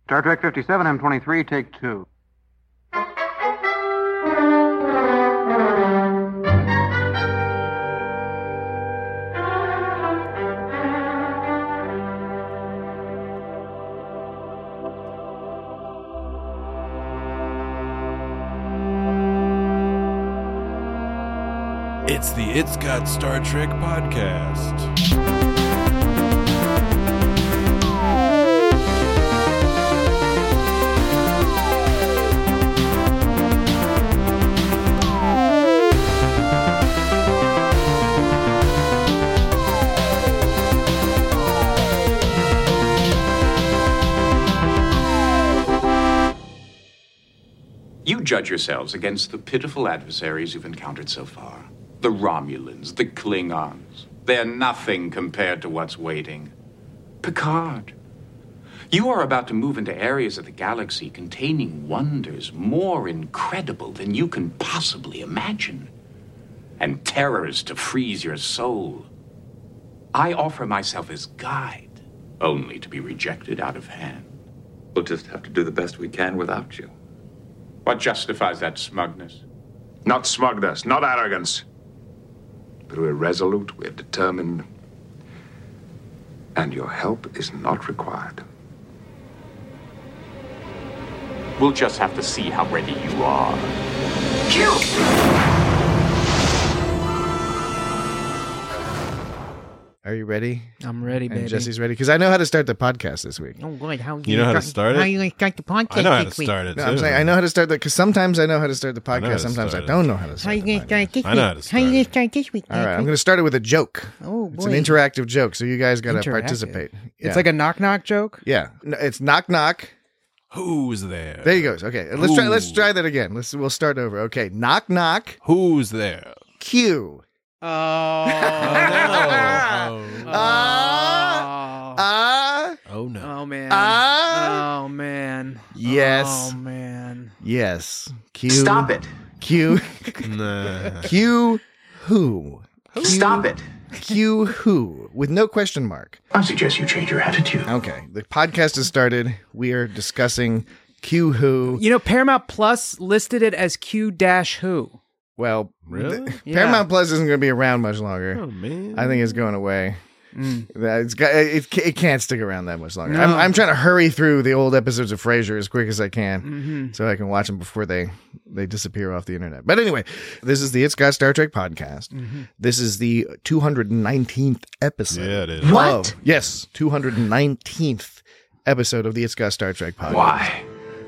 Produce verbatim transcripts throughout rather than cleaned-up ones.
Star Trek fifty-seven, M twenty-three, take two. It's the It's Got Star Trek podcast. You judge yourselves against the pitiful adversaries you've encountered so far. The Romulans, the Klingons. They're nothing compared to what's waiting. Picard, you are about to move into areas of the galaxy containing wonders more incredible than you can possibly imagine. And terrors to freeze your soul. I offer myself as guide, only to be rejected out of hand. We'll just have to do the best we can without you. What justifies that smugness? Not smugness, not arrogance. But we're resolute, we're determined. And your help is not required. We'll just have to see how ready you are. Are you ready? I'm ready, baby. And Jesse's ready because I know how to start the podcast this week. Oh, good. How You know how to start it? How you going to start the podcast I know how to this week? start it, No, too. I'm saying I know how to start the because sometimes I know how to start the know how podcast. to Sometimes I start it. don't know how to How start you the going to start podcast. this week? I know how to How start you going it. to start this week? All right, I'm going to start it with a joke. Oh, It's an boy. interactive joke, so you guys got to Interactive. participate. Yeah. It's like a knock-knock joke? yeah, No, it's knock knock. Who's there? There you go. Okay, let's try. Let's Ooh. try that again. Let's we'll start over. Okay, knock knock. Who's there? Q. Oh. Oh, no. Ah. Ah. Oh, no. Oh, man. Ah. Oh, man. Yes. Oh, man. Yes. Q. Stop it. Q. Nah. Q. Who? Stop it. Q. Who? With no question mark. I suggest you change your attitude. Okay, the podcast has started. We are discussing Q Who. You know, Paramount Plus listed it as Q dash who. Well, Really? th- Yeah. Paramount Plus isn't going to be around much longer. Oh, man. I think it's going away. Mm. That- It's got, it, ca- it can't stick around that much longer. No. I'm, I'm trying to hurry through the old episodes of Frasier as quick as I can Mm-hmm. so I can watch them before they, they disappear off the internet. But anyway, this is the It's Got Star Trek podcast. Mm-hmm. This is the two hundred nineteenth episode. Yeah, it is. What? of- yes, two hundred nineteenth episode of the It's Got Star Trek podcast. Why?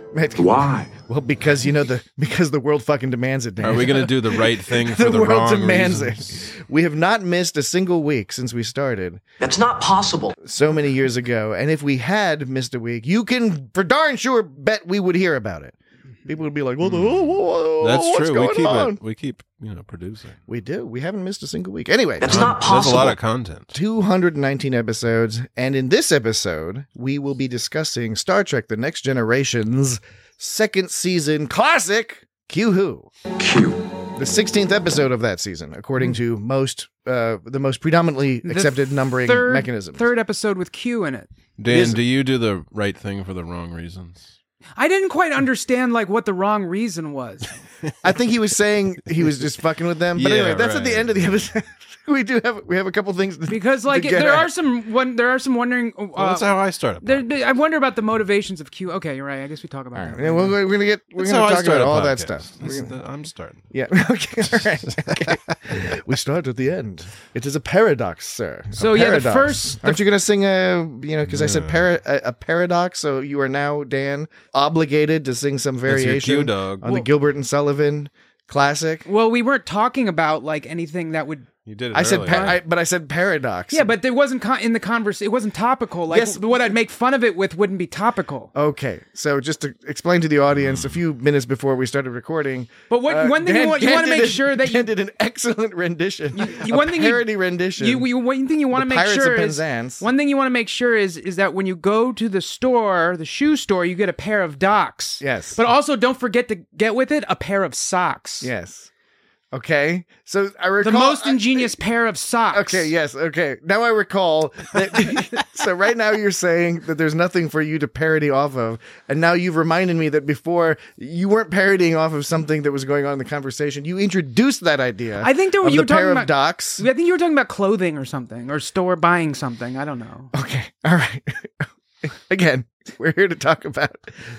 Why? Well, because you know the because the world fucking demands it. Dan. Are we going to do the right thing for the, the, world wrong demands reasons? it. We have not missed a single week since we started That's not possible. so many years ago. And if we had missed a week, you can for darn sure bet we would hear about it. People would be like, "Well, whoa, whoa, whoa, That's what's true. going We keep on?" it. We keep, you know, producing. We do. We haven't missed a single week. Anyway, That's not possible. That's a lot of content. two hundred nineteen episodes, and in this episode, we will be discussing Star Trek: The Next Generation's second season classic, Q Who. Q. The sixteenth episode of that season, according to most, uh, the most predominantly The accepted numbering third, mechanisms. Third episode with Q in it. Dan, Is- do you do the right thing for the wrong reasons? I didn't quite understand like what the wrong reason was. I think he was saying he was just fucking with them. But Yeah, anyway, that's at the right. end of the episode. we do have we have a couple things to, Because like to get there at. are some one there are some wondering uh, Well, that's how I start a there, podcast. I wonder about the motivations of Q. Okay, you're right. I guess we talk about All it. right. Yeah, well, we're gonna get we're That's gonna how I talk start about a all that podcast. stuff. We're That's gonna- the- I'm starting. Yeah. Okay. All right. Okay. We start at the end. It is a paradox, sir. A So, yeah, the paradox. first- the Aren't you going to sing a you know because I said para, a, a paradox, so you are now Dan obligated to sing some That's your variation cue, dog. on the Gilbert and Sullivan classic. Well, we weren't talking about like anything that would. You did it I said, earlier. pa- I, but I said paradox. Yeah, but there wasn't con- in the converse. It wasn't topical. Like Yes. what I'd make fun of it with wouldn't be topical. Okay, so just to explain to the audience, a few minutes before we started recording. But what uh, one thing Dan- you want you Dan want to did make a- sure that Dan you, did an excellent rendition, you a one thing you- parody rendition. you, you one thing you want to The make Pirates sure of is Penzance. one thing you want to make sure is is that when you go to the store, the shoe store, you get a pair of docks. Yes. But also don't forget to get with it a pair of socks. Yes. Okay, so I recall The most I- ingenious pair of socks. Okay, yes, okay. Now I recall that. So right now you're saying that there's nothing for you to parody off of, and now you've reminded me that before you weren't parodying off of something that was going on in the conversation. You introduced that idea. I think there were of you the were talking pair of about docs. I think you were talking about clothing or something, or store buying something. I don't know. Okay, all right. Again, we're here to talk about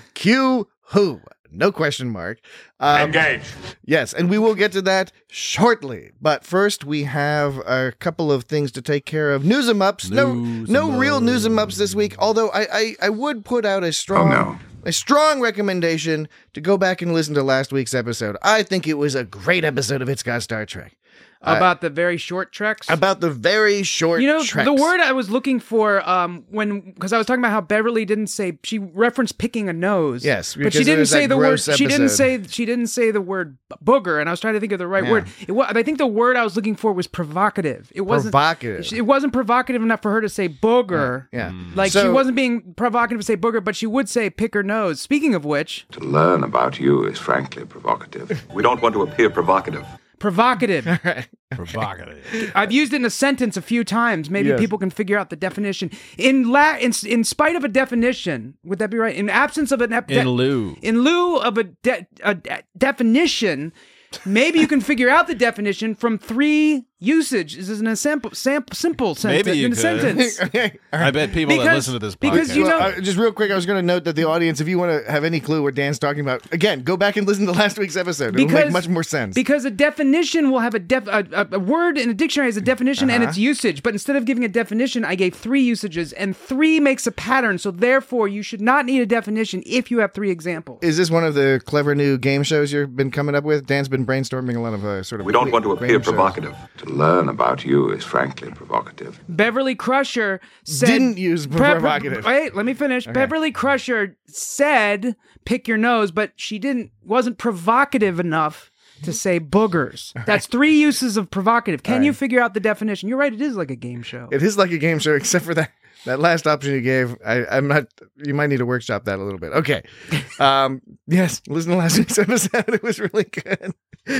Q Who. No question mark. Um, Engage. Yes, and we will get to that shortly. But first, we have a couple of things to take care of. News em ups. No, News no em real ups. news em ups this week. Although I, I, I would put out a strong, Oh, no. a strong recommendation to go back and listen to last week's episode. I think it was a great episode of It's Got Star Trek. Uh, About the very short treks. About the very short. You know, treks. the word I was looking for, um, when because I was talking about how Beverly didn't say she referenced picking a nose. Yes, but because she there didn't was say that the word. gross She didn't episode. say she didn't say the word booger, and I was trying to think of the right Yeah. word. It was, I think the word I was looking for was provocative. It wasn't Provocative. It wasn't provocative enough for her to say booger. Yeah. Like she So- wasn't being provocative to say booger, but she would say pick her nose. Speaking of which, To learn about you is frankly provocative. We don't want to appear provocative. provocative. Provocative. I've used it in a sentence a few times. Maybe Yes. people can figure out the definition. In la in, in spite of a definition, would that be right? In absence of an ep- In lieu. in lieu of a, de- a de- definition, maybe you can figure out the definition from three usages in a sample, sample simple sentence. Maybe you in a could. sentence. Okay, all I right. bet people that Because- listen to this podcast. because you Well, know- uh, just real quick, I was going to note that the audience, if you want to have any clue what Dan's talking about, again, go back and listen to last week's episode. It'll make much more sense. Because a definition will have a, def- a, a, a word in a dictionary has a definition and Uh-huh. its usage. But instead of giving a definition, I gave three usages, and three makes a pattern. So therefore, you should not need a definition if you have three examples. Is this one of the clever new game shows you've been coming up with? Dan's been brainstorming a lot of uh, sort of. We don't want to game appear shows. provocative. To learn about you is frankly provocative. Beverly Crusher said, Didn't use Pre- provocative. Wait, let me finish. Beverly Crusher said, "Pick your nose," but she didn't. Wasn't provocative enough to say boogers. That's three uses of provocative. Can All you right. figure out the definition? You're right. It is like a game show. It is like a game show, except for that that last option you gave. I, I'm not. You might need to workshop that a little bit. Okay. Um, yes, listen to last week's episode. It was really good.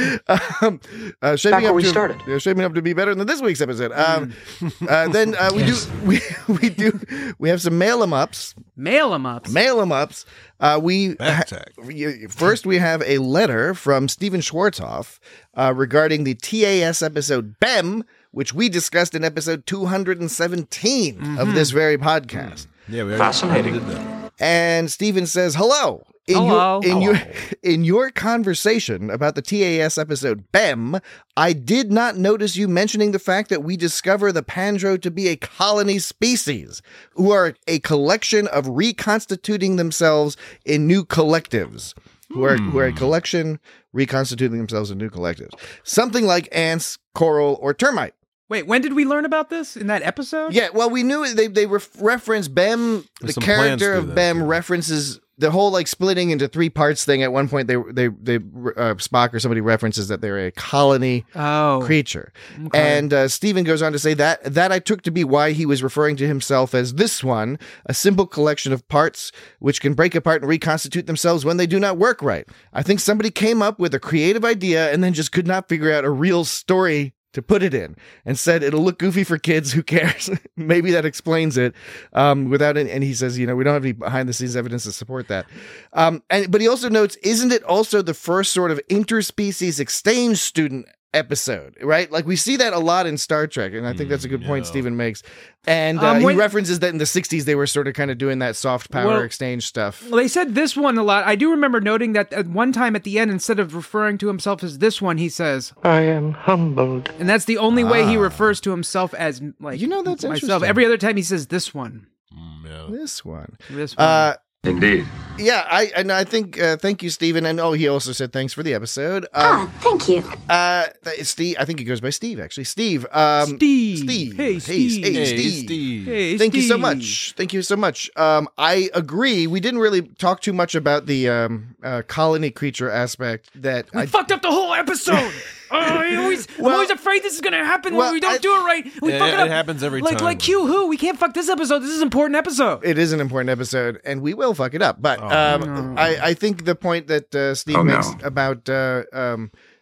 Um, uh, shaping Back where up we to, started. yeah, shaping up to be better than this week's episode. Um, uh, then uh, we do we we do we have some mail 'em ups. Mail them up. Mail 'em ups. Uh, we Back tag. we- first we have a letter from Steven Schwartzoff uh, regarding the T A S episode B E M, which we discussed in episode two hundred seventeen of this very podcast. Yeah, we already Fascinating. did that. And Steven says, "Hello." In Hello. your in your Hello. in your conversation about the T A S episode B E M, I did not notice you mentioning the fact that we discover the Pandro to be a colony species who are a collection of reconstituting themselves in new collectives. Who are who are a collection reconstituting themselves in new collectives. Something like ants, coral, or termite. Wait, when did we learn about this? In that episode? Yeah, well, we knew it- they they ref- reference B E M. The Some plans character do of that, B E M too. references the whole like splitting into three parts thing. At one point, they they they uh, Spock or somebody references that they're a colony Oh. creature, Okay. and uh, Stephen goes on to say that that I took to be why he was referring to himself as this one, a simple collection of parts which can break apart and reconstitute themselves when they do not work right. I think somebody came up with a creative idea and then just could not figure out a real story to put it in, and said it'll look goofy for kids. Who cares? Maybe that explains it. Um, without any, and he says, you know, we don't have any behind the scenes evidence to support that. Um, and but he also notes, isn't it also the first sort of interspecies exchange student episode, right? Like we see that a lot in Star Trek, and I think that's a good point yeah. Stephen makes. And uh, Um, he when- references that in the sixties they were sort of kind of doing that soft power Well- exchange stuff. Well, they said this one a lot. I do remember noting that at one time at the end, instead of referring to himself as this one, he says, I am humbled. and that's the only way he refers to himself as like You know, that's myself. interesting. Every other time he says this one. Mm, yeah. This one. This one. Uh, Indeed. yeah, I and I think uh, thank you, Stephen. And oh, he also said thanks for the episode. Um, Oh, thank you. Uh, it's Steve. I think he goes by Steve. Actually, Steve. Um, Steve. Steve. Hey, Steve. Hey, Hey, Steve. Steve. Hey, Thank you so Steve. much. Thank you so much. Um, I agree. We didn't really talk too much about the um, uh, colony creature aspect. That We I fucked up the whole episode. Oh, I always, I'm Well- always afraid this is gonna happen well, when we don't I- do it right. We Yeah, fuck it it up. happens every like, time. Like Q Who, we can't fuck this episode. This is an important episode. it is an important episode, and we will fuck it up. But Oh, um, I, I think the point that uh, Steve Oh, no. makes about uh, um,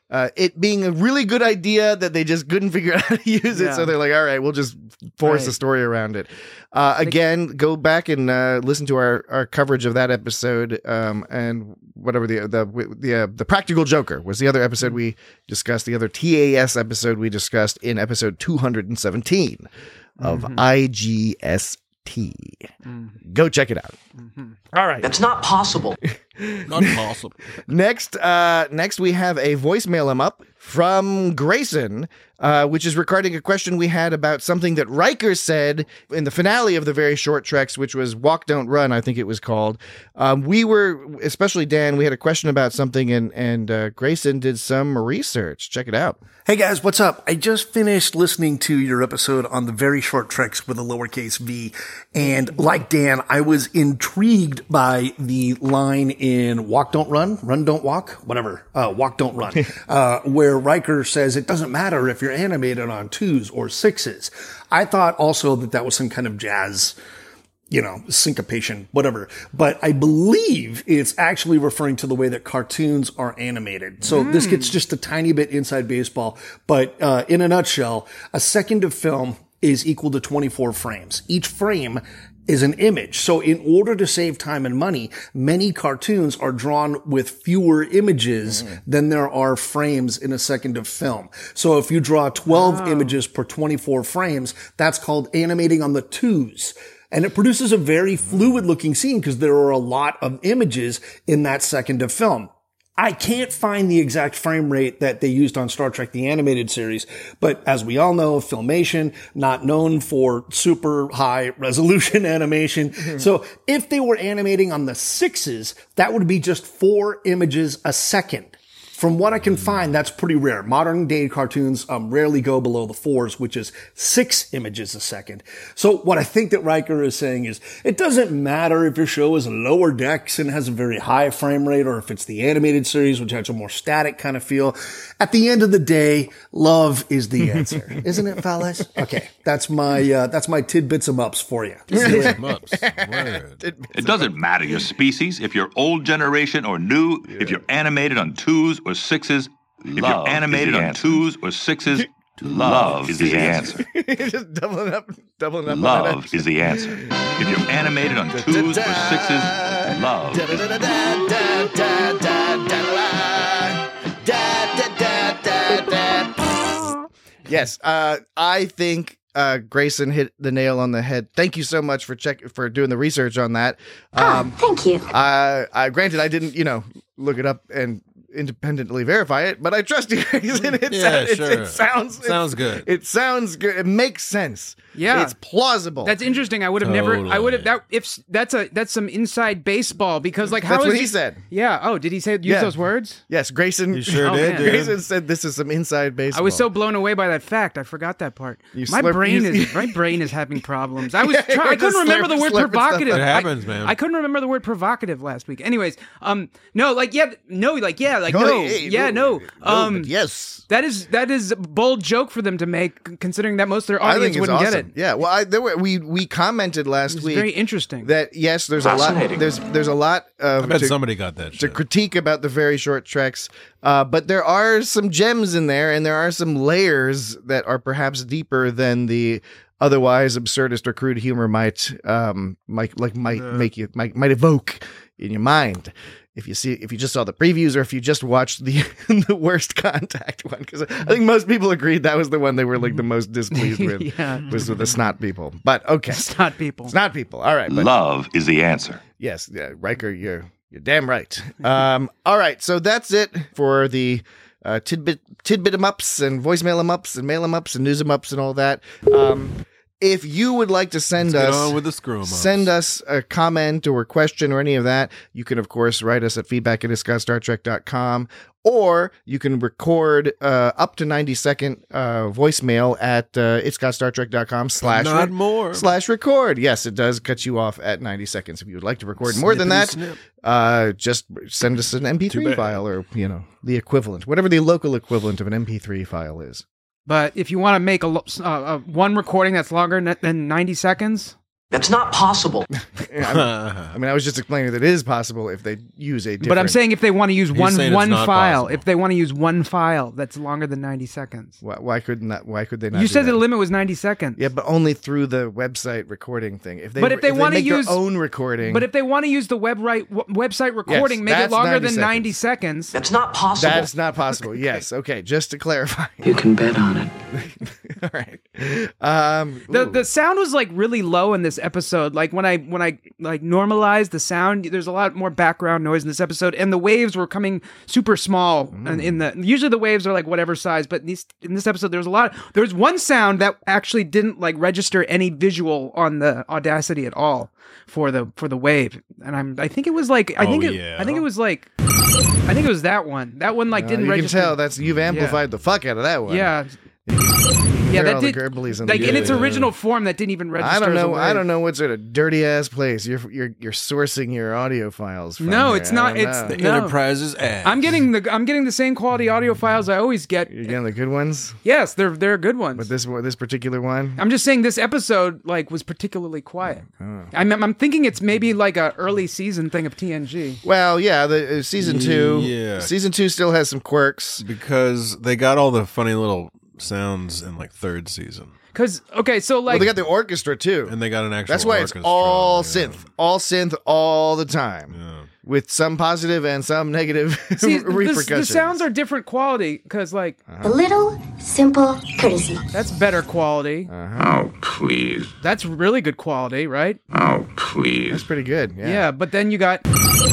uh, it being a really good idea that they just couldn't figure out how to use it. Yeah. So they're like, all right, we'll just force Right. a story around it. Uh, again, go back and uh, listen to our, our coverage of that episode, um, and whatever the the the uh, the Practical Joker was the other episode we discussed. The other T A S episode we discussed in episode two hundred seventeen of Mm-hmm. I G S T. Mm-hmm. Go check it out. Mm-hmm. All right. That's not possible. Not possible. Next, uh, next we have a voicemail him up from Grayson, uh, which is regarding a question we had about something that Riker said in the finale of the Very Short Treks, which was Walk, Don't Run, I think it was called. Um, we were, especially Dan, we had a question about something, and, and uh, Grayson did some research. Check it out. Hey guys, what's up? I just finished listening to your episode on the Very Short Treks with a lowercase v, and like Dan, I was intrigued by the line in Walk, Don't Run, Run, Don't Walk, whatever, uh, Walk, Don't Run, uh, where Riker says it doesn't matter if you're animated on twos or sixes. I thought also that that was some kind of jazz, you know, syncopation, whatever. But I believe it's actually referring to the way that cartoons are animated. So mm. this gets just a tiny bit inside baseball. But uh, in a nutshell, a second of film is equal to twenty-four frames. Each frame is an image. So in order to save time and money, many cartoons are drawn with fewer images mm. than there are frames in a second of film. So if you draw twelve wow. images per twenty-four frames, that's called animating on the twos. And it produces a very fluid looking scene because there are a lot of images in that second of film. I can't find the exact frame rate that they used on Star Trek, the animated series, but as we all know, Filmation, not known for super high resolution animation. Mm-hmm. So if they were animating on the sixes, that would be just four images a second. From what I can find, that's pretty rare. Modern day cartoons um, rarely go below the fours, which is six images a second. So what I think that Riker is saying is, it doesn't matter if your show is lower decks and has a very high frame rate, or if it's the animated series, which has a more static kind of feel. At the end of the day, love is the answer, isn't it, fellas? Okay, that's my uh, that's my tidbits and ups for you. It doesn't matter your species, if you're old generation or new, yeah. if you're animated on twos or sixes, if love you're animated on answer. twos or sixes, love is the answer. Just doubling up, doubling up. Love is the answer. If you're animated on twos or sixes, love is the answer. Yes, uh, I think uh, Grayson hit the nail on the head. Thank you so much for check for doing the research on that. Um, oh, thank you. Uh, I granted I didn't, you know, look it up and independently verify it, but I trust you. it, yeah, sound, sure. it, it sounds sounds it, good. It sounds good. It makes sense. Yeah, it's plausible. That's interesting. I would have totally. never. I would have. That if that's a that's some inside baseball because like how that's is what he, he said. Yeah. Oh, did he say use yeah. those words? Yes, Grayson. You sure oh, did. Man. Dude. Grayson said this is some inside baseball. I was so blown away by that fact. I forgot that part. You my slurp, brain you, is my brain is having problems. I was yeah, trying. I couldn't slurp, remember the word provocative. It happens, I, man. I couldn't remember the word provocative last week. Anyways, um, no, like yeah, no, like yeah, like no, no, hey, yeah, no, no, um, yes. That is that is a bold joke for them to make, considering that most of their I audience think it's wouldn't awesome. get it. Yeah, well, I, there were, we we commented last It's week. very interesting. That yes, there's a lot. There's there's a lot of I bet to, somebody got that to shit. critique about the Very Short Treks, uh, but there are some gems in there, and there are some layers that are perhaps deeper than the otherwise absurdist or crude humor might um might like might Uh. make you might might evoke in your mind. If you see, if you just saw the previews, or if you just watched the the Worst Contact one, because I think most people agreed that was the one they were like the most displeased with, Yeah. was with the snot people. But okay, Snot people. snot people. All right, but Love is the answer. yes, yeah, Riker, you're you're damn right. Um, all right, so that's it for the uh, tidbit tidbit em ups and voicemail em ups and mail em ups and news em ups and all that. Um, If you would like to send Let's us, get on with the screw 'em ups. send us a comment or a question or any of that, you can, of course, write us at feedback at it's got star trek dot com, or you can record uh, up to ninety second uh, voicemail at uh, it's got star trek dot com slash Not more. slash record. Yes, it does cut you off at ninety seconds. If you would like to record more than that, Snippity snip. uh, just send us an M P Too three bad. file, or, you know, the equivalent, whatever the local equivalent of an M P three file is. But if you want to make a, lo- uh, uh, one recording that's longer n- than ninety seconds, That's not possible. I mean, I was just explaining that it is possible if they use a different... But I'm saying if they want to use He's one saying it's one not file, possible. if they want to use one file that's longer than ninety seconds. Why, why could not? Why could they not? You do said that? the limit was ninety seconds. Yeah, but only through the website recording thing. If they, But if they wanna make use- their own recording, But if they want to use the web right, w- website recording, make it that's longer ninety than seconds. ninety seconds. That's not possible. that's not possible. Yes. Okay. Just to clarify. You can bet on it. All right. Um, The ooh. the sound was like really low in this episode. Like when I when I like normalized the sound, there's a lot more background noise in this episode, and the waves were coming super small. Mm. And in the usually the waves are like whatever size, but in, these, in this episode there was a lot. There was one sound that actually didn't like register any visual on the Audacity at all for the for the wave, and I'm I think it was like I Oh, think it, yeah. I think it was like I think it was that one. That one like Uh, didn't you register. can tell that's you've amplified the fuck out of that one. Yeah. Hear Yeah, that all the did gurblies in like the- in its Yeah. original form that didn't even register. I don't as a know. I wave. don't know what sort of dirty ass place you're you're you're sourcing your audio files from. No, here. it's I not- don't it's know. The No. Enterprise's ass. I'm getting the I'm getting the same quality audio files I always get. You're getting the good ones, Yes, they're they're good ones. but this one- this particular one. I'm just saying this episode like was particularly quiet. Oh. I'm I'm thinking it's maybe like a early season thing of T N G. Well, yeah, the uh, season two. Yeah. Season two still has some quirks. because they got all the funny little sounds in like third season, Cause okay, so Well, like they got the orchestra too. and they got an actual. That's why it's orchestra, all yeah. synth, all synth, all the time, Yeah. with some positive and some negative see, the, repercussions. the sounds are different quality because like A little simple courtesy. that's better quality. Oh, please. That's really good quality, right? Oh, That's please. pretty good. Yeah. Yeah, but then you got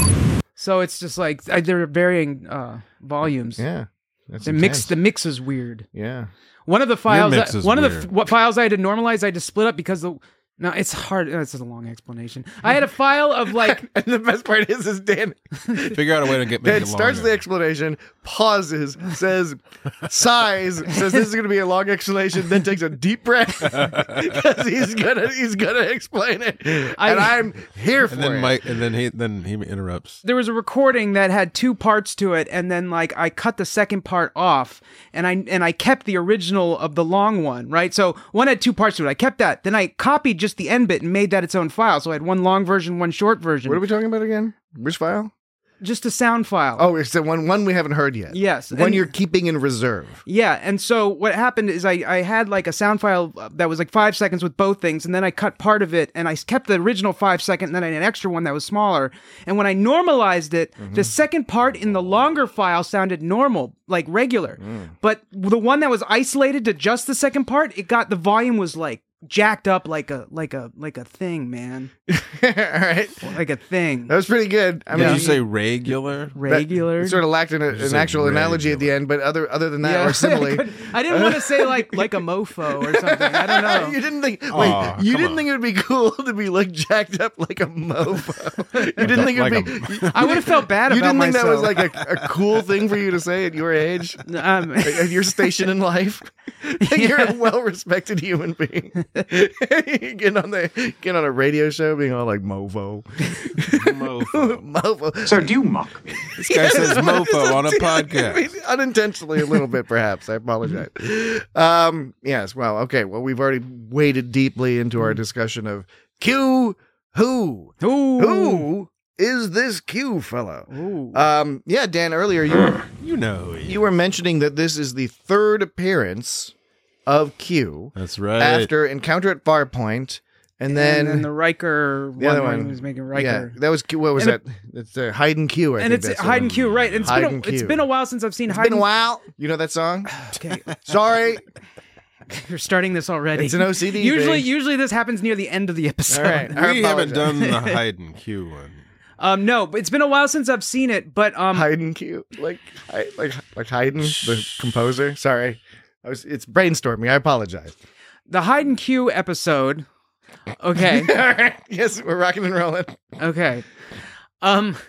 so it's just like I- they're varying uh, volumes. Yeah. That's The mix, intense. the mix is weird. Yeah. One of the files, mix that- is one of the weird. f- what files I had to normalize, I had to split up because the no, it's hard. This is a long explanation. I had a file of like And the best part is, is Dan, Figure out a way to get make Dan it starts longer. the explanation, pauses, says, sighs, says this is going to be a long explanation, then takes a deep breath because he's gonna he's gonna explain it, I- and I'm here for and then it. Mike, and then he then he interrupts. there was a recording that had two parts to it, and then like I cut the second part off, and I and I kept the original of the long one, right? So one had two parts to it. I kept that. Then I copied just the end bit and made that its own file. So I had one long version, one short version. What are we talking about again? Which file? Just a sound file. Oh, it's the one one we haven't heard yet. Yes, one and- you're keeping in reserve. Yeah, and so what happened is I, I had like a sound file that was like five seconds with both things, and then I cut part of it, and I kept the original five second, and then I had an extra one that was smaller. And when I normalized it, Mm-hmm. the second part in the longer file sounded normal, like regular. Mm. But the one that was isolated to just the second part, it got the volume was like jacked up like a like a like a thing, man, All right, like a thing. that was pretty good. I Did mean, you say regular? Regular. It sort of lacked an, you an say actual analogy at the regular? end, but other other than that, Yeah. or simile. I, couldn't- I didn't want to say like like a mofo or something. I don't know. You didn't think. Wait, Aw, you come didn't on. think it would be cool to be like jacked up like a mofo. You didn't think it would Like be. a- I would have felt bad You about didn't think that was myself. like a, a cool thing for you to say at your age, Um, at your station in life. You're a well-respected human being. Getting on the getting on a radio show, being all like mofo, Mofo. mofo. Sir, do you mock me? This guy says mofo on a I podcast. mean, unintentionally, a little bit, perhaps. I apologize. Um, yes. Well, okay. Well, we've already waded deeply into our discussion of Q. Who? Ooh. Who is this Q fellow? Ooh. Um, yeah, Dan. Earlier, you You know he you were mentioning that this is the third appearance of Q That's right. after Encounter at Farpoint, and then, and then the Riker the other one, where one he was making yeah, Riker. that was Q. What was And that? It's uh, Hayden Q. I And think it's that's the Hayden one. Q, right? It's Hayden been a, it's Q. been a while since I've seen It's Hayden. been a while. You know that song? Okay, Sorry. you're starting this already. It's an O C D Usually, thing. usually this happens near the end of the episode. All right. I we haven't apologize. done the Hayden Q one. Um, no, but it's been a while since I've seen it. But um, Haydn Q, like I, like like Haydn, the composer. Sorry, I was. It's brainstorming. I apologize. the Hayden Q episode. Okay, All right. Yes, we're rocking and rolling. okay. Um,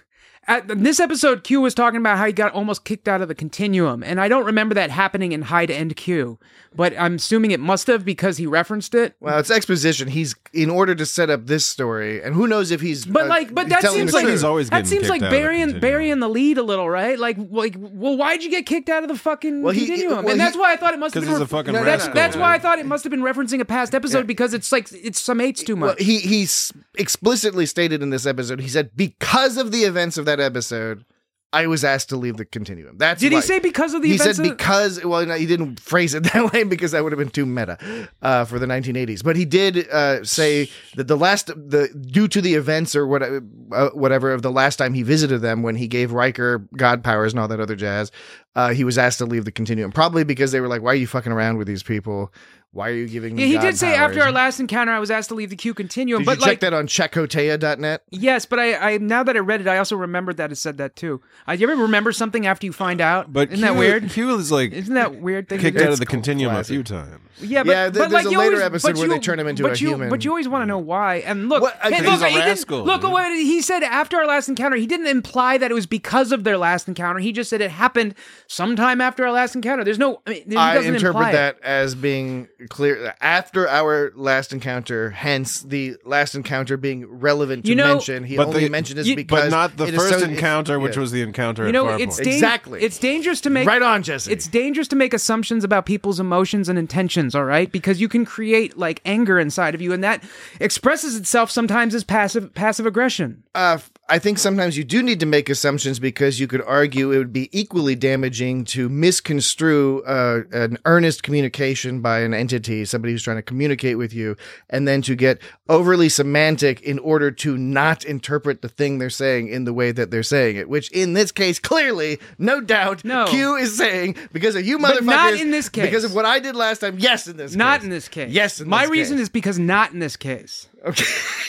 At this episode, Q was talking about how he got almost kicked out of the Continuum, and I don't remember that happening in High to End Q, but I'm assuming it must have because he referenced it. Well, it's exposition. He's in order to set up this story, and who knows if he's. But uh, like, but that telling seems the like truth. He's always that getting seems kicked like out of the burying Continuum. burying the lead a little, right? Like, like, well, why'd you get kicked out of the fucking Well, he- Continuum? well, and that's he- why I thought it must have 'Cause been. he's a fucking No, no, that's no, no, that's no. why I thought it must have been referencing a past episode Yeah. because it's like it summates too Well, much. he he's explicitly stated in this episode. He said because of the events of that episode, I was asked to leave the Continuum. That's Did he why. say because of the He events? said of- because. Well, no, he didn't phrase it that way because that would have been too meta uh, for the nineteen eighties. But he did uh, say that the last, the due to the events or what, uh, whatever of the last time he visited them when he gave Riker god powers and all that other jazz, uh, he was asked to leave the Continuum. Probably because they were like, "Why are you fucking around with these people? Why are you giving me?" Yeah, he god did say powers?" after our last encounter, I was asked to leave the Q Continuum. Did but you check like, that on checkhotea dot net? yes, but I, I now that I read it, I also remembered that it said that too. Uh, you ever remember something after you find out? But isn't that Q- weird? Q is like Isn't that weird thing? to kicked do? out of the It's Continuum classic. a few times. Yeah, but, Yeah, th- but there's like a you later always, episode but where you, they turn him into but a you, human. But you always want to know why. And look, What- hey, He's look, a he didn't- rascal, look dude. what he said after our last encounter. He didn't imply that it was because of their last encounter. He just said it happened sometime after our last encounter. There's no. I, mean, he I doesn't interpret imply that it. as being clear after our last encounter, hence the last encounter being relevant to You know- mention. He But only the- mentioned this you- because But not the it is first so- encounter, which yeah. was the encounter You at know, Farpoint. it's dan- Exactly. It's dangerous to make Right on, Jesse. It's dangerous to make assumptions about people's emotions and intentions. All right, because you can create like anger inside of you, and that expresses itself sometimes as passive passive aggression. Uh, I think sometimes you do need to make assumptions because you could argue it would be equally damaging to misconstrue uh, an earnest communication by an entity, somebody who's trying to communicate with you, and then to get overly semantic in order to not interpret the thing they're saying in the way that they're saying it, which in this case, clearly, no doubt, No. Q is saying because of you But motherfuckers. not in this case. Because of what I did last time. Yes, in this Not case. in this case. Yes, in My this reason case. is because not in this case. Okay.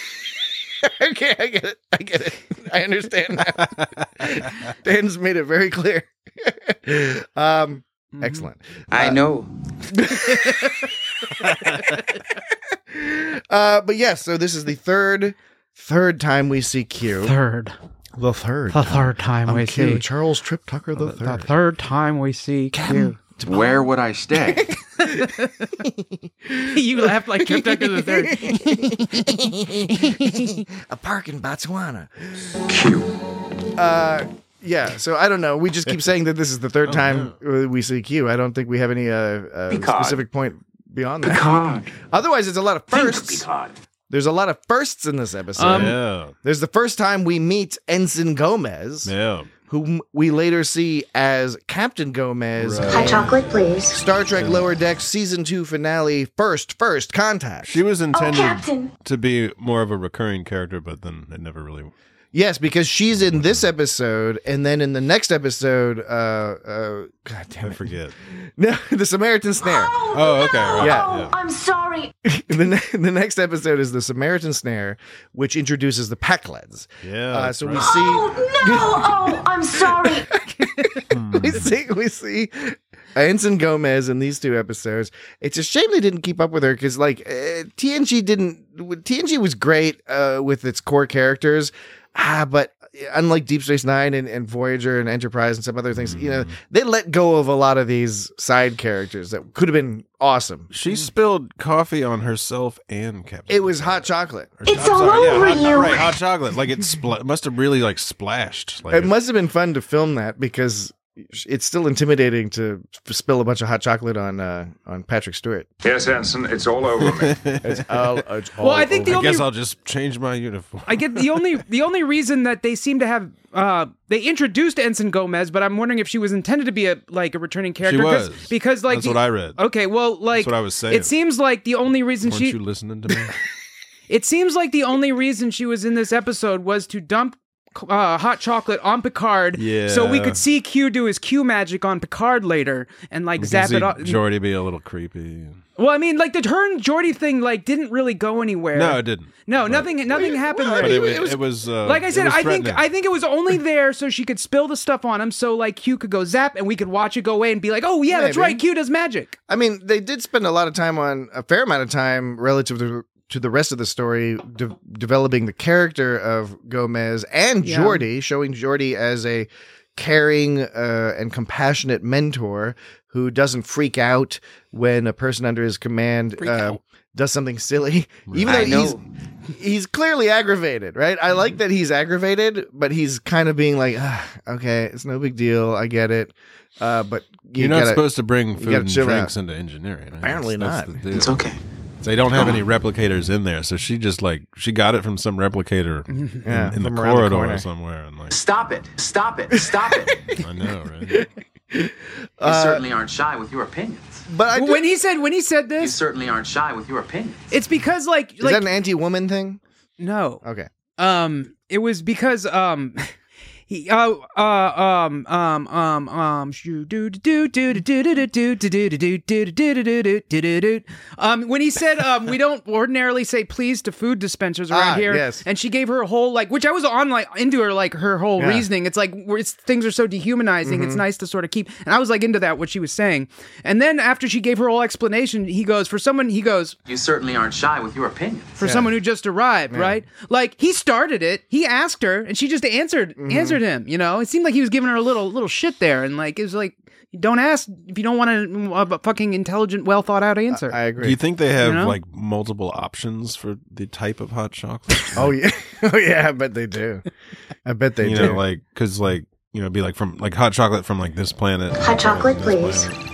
Okay, I get it. I get it. I understand now. Dan's made it very clear. um, excellent. I know. Uh, but yes, so this is the third third time we see Q. Third. The third. The third time I'm we Q, see Charles Trip Tucker the the third. third time we see Q. Where would I stay? You laughed like Trip Tucker the third. A park in Botswana. Q. Uh, yeah, so I don't know. We just keep saying that this is the third time uh we see Q. I don't think we have any uh, uh, Picard. specific point beyond that. Picard. Otherwise, it's a lot of Think, firsts. Picard. There's a lot of firsts in this episode. Um, yeah. There's the first time we meet Ensign Gomez, Yeah. whom we later see as Captain Gomez. Right. Hot chocolate, please. Star Trek Lower Decks season two finale, First First Contact. She was intended Captain. to be more of a recurring character, but then it never really. Yes, because she's in this episode, and then in the next episode, uh, uh, God damn I it, forget. no, the Samaritan Snare. Oh, okay. Right. Yeah. Oh, I'm sorry. the, ne- the next episode is the Samaritan Snare, which introduces the Pakleds. Yeah. Uh, that's so right. we see. Oh, no. Oh, I'm sorry. we see we see Ensign Gomez in these two episodes. It's a shame they didn't keep up with her because, like, uh, T N G didn't. T N G was great uh, with its core characters, ah, but unlike Deep Space Nine and, and Voyager and Enterprise and some other things, you know, they let go of a lot of these side characters that could have been awesome. She spilled coffee on herself and Captain. It was hot chocolate. Or- It's I'm all sorry, yeah, over hot, you. Right, hot chocolate. Like it spl- must have really like splashed. Like It must have been fun to film that because it's still intimidating to spill a bunch of hot chocolate on uh, on Patrick Stewart. Yes, Ensign, it's all over me. It's all, it's all Well, I think the I only guess I'll just change my uniform. I get the only the only reason that they seem to have uh they introduced Ensign Gomez, but I'm wondering if she was intended to be a like a returning character. She 'cause- was. because like That's the- what I read. Okay, well, like That's what I was saying. it seems like the only reason Weren't she you listening to me? it seems like the only reason she was in this episode was to dump uh, hot chocolate on Picard, Yeah. so we could see Q do his Q magic on Picard later and like We can zap see it off. Geordi be a little creepy. Well, I mean, like the turn Geordi thing, like didn't really go anywhere. No, it didn't. No, But- nothing. Nothing happened there. But it, it was, it was uh, like I said, it was I think threatening. I think it was only there so she could spill the stuff on him, so like Q could go zap, and we could watch it go away and be like, "Oh yeah, that's Maybe. right, Q does magic." I mean, they did spend a lot of time on a fair amount of time relative to to the rest of the story, de- developing the character of Gomez and Yeah. Geordi, showing Geordi as a caring uh, and compassionate mentor who doesn't freak out when a person under his command uh, does something silly, even though I know. he's he's clearly aggravated, right? I like that he's aggravated, but he's kind of being like, ah, okay, it's no big deal, I get it, uh, but you You're not gotta- supposed to bring you food gotta and chill drinks out. into engineering. right? Apparently That's- not. that's the deal. It's okay. They don't have any replicators in there, so she just like she got it from some replicator in, Yeah, in the from around the corridor corner. somewhere, and like Stop it. Stop it. Stop it. I know, right? You Uh, certainly aren't shy with your opinions. But I Well, do- when he said when he said You this, certainly aren't shy with your opinions. it's because like is like that an anti-woman thing? no. Okay. Um, it was because um, he uh uh um um um um shoo do do do do do do do do do do do do do do do do do um when he said um we don't ordinarily say please to food dispensers around Ah, here, yes. and she gave her a whole like which I was on like into her like her whole Yeah. reasoning. It's like we're- it's things are so dehumanizing. It's nice to sort of keep, and I was like into that what she was saying, and then after she gave her whole explanation, he goes for someone he goes. You certainly aren't shy with your opinions. For someone who just arrived, right? Like he started it, he asked her, and she just answered Mm-hmm. answered him. You know, it seemed like he was giving her a little little shit there, and like it was like, don't ask if you don't want a, a fucking intelligent, well thought out answer. I agree. Do you think they have You know? like multiple options for the type of hot chocolate? Oh yeah, oh yeah. I bet they do. I bet they you do. know, like because like you know, be like from like hot chocolate from like this planet. Hot chocolate, this please. planet.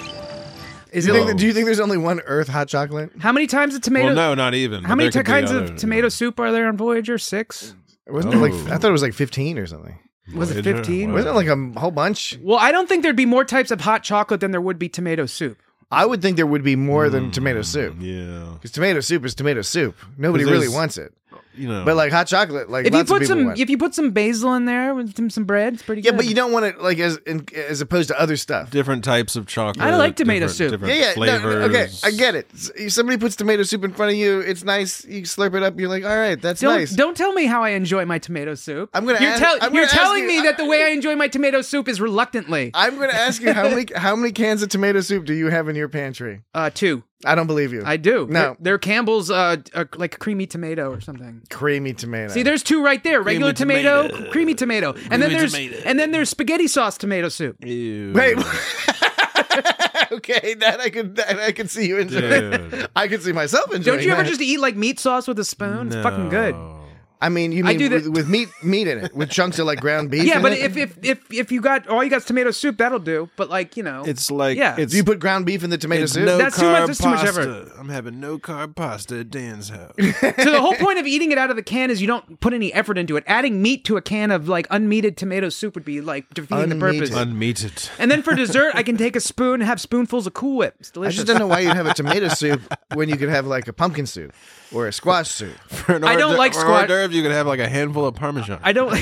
Is do, you it? think that, do you think there's only one Earth hot chocolate? How many times a tomato? Well, no, not even. How but many there t- could be kinds other- of tomato soup are there on Voyager? Six? Wasn't Oh. it like I thought it was like fifteen or something? Was it Voyager? fifteen? Wow. Wasn't it like a whole bunch? Well, I don't think there'd be more types of hot chocolate than there would be tomato soup. I would think there would be more than tomato soup. Yeah, Because tomato soup is tomato soup. Nobody 'Cause really there's- wants it. you know. But like hot chocolate, like If you lots of put people some, want. if you put some basil in there with some, some bread, it's pretty yeah, good. but you don't want it like as in, as opposed to other stuff. different types of chocolate. I like tomato different- soup. Different Yeah, yeah. no, flavors. no, okay, I get it. S- If somebody puts tomato soup in front of you, it's nice. You slurp it up. You're like, all right, that's Don't, nice. don't tell me how I enjoy my tomato soup. I'm gonna You're, ask- tell- I'm you're gonna ask telling you- me that the way I enjoy my tomato soup is reluctantly. I'm going to ask you how many how many cans of tomato soup do you have in your pantry? Uh, two. I don't believe you. I do. No. They're, they're Campbell's, uh, uh, like creamy tomato or something. Creamy tomato. See, there's two right there: regular Creamy tomato, tomato. creamy tomato, and then Creamy there's tomato. and then there's spaghetti sauce tomato soup. Ew. Wait. Okay, that I could that I could see you enjoying. Dude. I could see myself enjoying. Don't you ever that. just eat like meat sauce with a spoon? It's fucking good. No. I mean, you I mean do with, that- with meat meat in it, with chunks of like ground beef. Yeah, in but it? if, if if if you got all you got is tomato soup, that'll do. But like you know, It's like Yeah. It's do you put ground beef in the tomato it's soup? no That's too carb much- that's too much pasta. effort. I'm having no carb pasta at Dan's house. so the whole point of eating it out of the can is you don't put any effort into it. Adding meat to a can of like unmeated tomato soup would be like defeating the purpose. Unmeated. Unmeated. And then for dessert, I can take a spoon and have spoonfuls of Cool Whip. It's I delicious. just don't know why you'd have a tomato soup when you could have like a pumpkin soup or a squash soup. For an I don't hors- like for squat- hors d'oeuvres, you could have like a handful of Parmesan. I don't.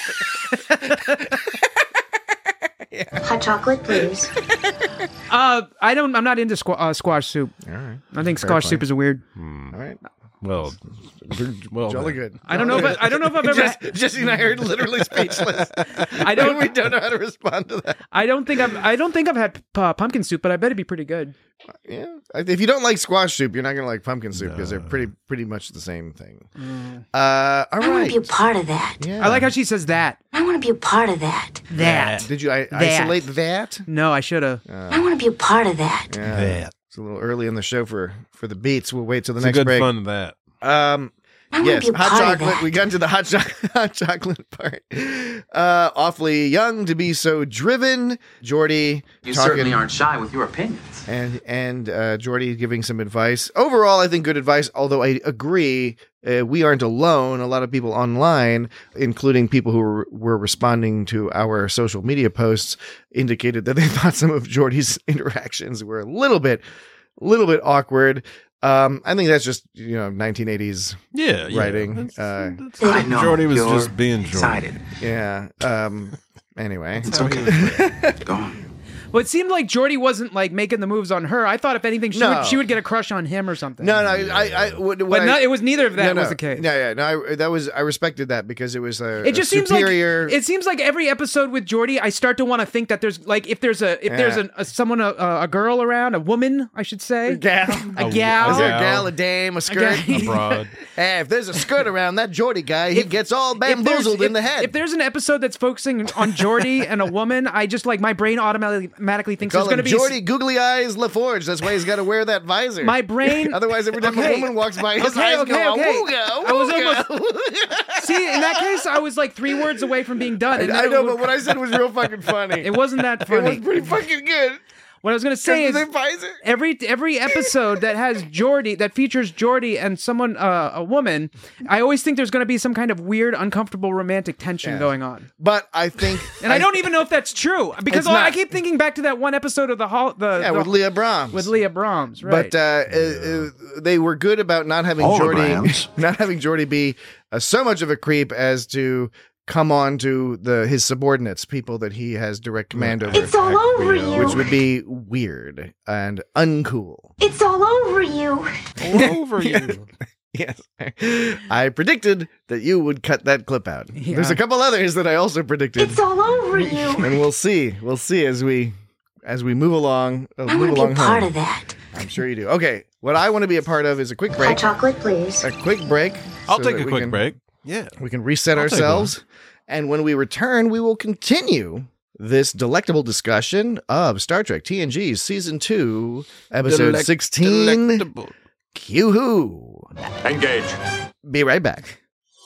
Hot chocolate, please. Uh, I don't. I'm not into squ- uh, squash soup. All right. I think Fair squash play. soup is a weird. All right. well, well, Jolly then. good. I don't know if I, I don't know if I've ever. Just, Jesse and I are literally speechless. I don't. we don't know how to respond to that. I don't think I've. I don't think I've had uh, pumpkin soup, but I bet it'd be pretty good. Yeah. If you don't like squash soup, you're not going to like pumpkin soup because they're pretty pretty much the same thing. Uh, all I want right. to be a part of that. Yeah. I like how she says that. I want to be a part of that. That. Did you I- isolate that? No, I should have. I want to be a part of that. Yeah. That. It's a little early in the show for for the beats. We'll wait till the It's a next good break. fun that. Um, I wanna yes, be a hot part of chocolate. that. We got into the hot, cho- hot chocolate part. Uh, awfully young to be so driven. Geordi You talking, certainly aren't shy with your opinions. and and uh, Geordi giving some advice. Overall, I think good advice. Although I agree, uh, we aren't alone. A lot of people online, including people who were, were responding to our social media posts, indicated that they thought some of Geordi's interactions were a little bit, little bit awkward. Um, I think that's just you know nineteen eighties Yeah, yeah. writing. That's- Uh, that's- I know. Jordy was you're just being Jordy. excited. yeah. Um. Anyway, It's okay. Go on. Well, it seemed like Geordi wasn't like making the moves on her. I thought if anything, she, No. would, she would get a crush on him or something. No, no, I, I, what, what But I, no, it was neither of that no, no. was the case. Yeah, yeah, no, I, that was I respected that because it was a, It just a seems superior. like it seems like every episode with Geordi, I start to want to think that there's like if there's a if there's Yeah. an, a someone a, a girl around, a woman, I should say, gal, a gal, Is there a gal, a dame, a skirt? gal. Abroad. Hey, if there's a skirt around that Geordi guy, he gets all If there's- bamboozled if- in the head. If there's an episode that's focusing on Geordi and a woman, I just like my brain automatically automatically thinks Call there's going him to be a s- Geordi Googly Eyes LaForge. That's why he's got to wear that visor. My brain. Otherwise, every time Okay. a woman walks by, his Okay, eyes okay, go, okay. "Awooga, I was awooga." almost see in that case. I was like three words away from being done. and I then know, it, but what I said was real fucking funny. it wasn't that It funny. was pretty fucking good. What I was going to say is Because of the visor. every every episode that has Geordi that features Geordi and someone uh, a woman, I always think there's going to be some kind of weird, uncomfortable romantic tension Yeah. going on. But I think, And I, don't even know if that's true because It's all, I not. keep thinking back to that one episode of the hall, the, yeah, the with Leah Brahms. with Leah Brahms, right? But uh, uh, uh, they were good about not having Holograms. Geordi, not having Geordi be uh, so much of a creep as to come on to the his subordinates, people that he has direct command over, It's all over you. which would be weird and uncool. It's all over you. All over you. Yes, I predicted that you would cut that clip out. Yeah. There's a couple others that I also predicted, It's all over you. and we'll see. We'll see as we as we move along. Uh, I move want to be along a part home. of that. I'm sure you do. Okay, what I want to be a part of is a quick Hot break. chocolate, please. A quick break. I'll so take that a we quick can- break. Yeah. We can reset I'll take ourselves. And when we return, we will continue this delectable discussion of Star Trek T N G's Season two, Episode Delect- sixteen, delectable. Q-Who. Engage. Be right back.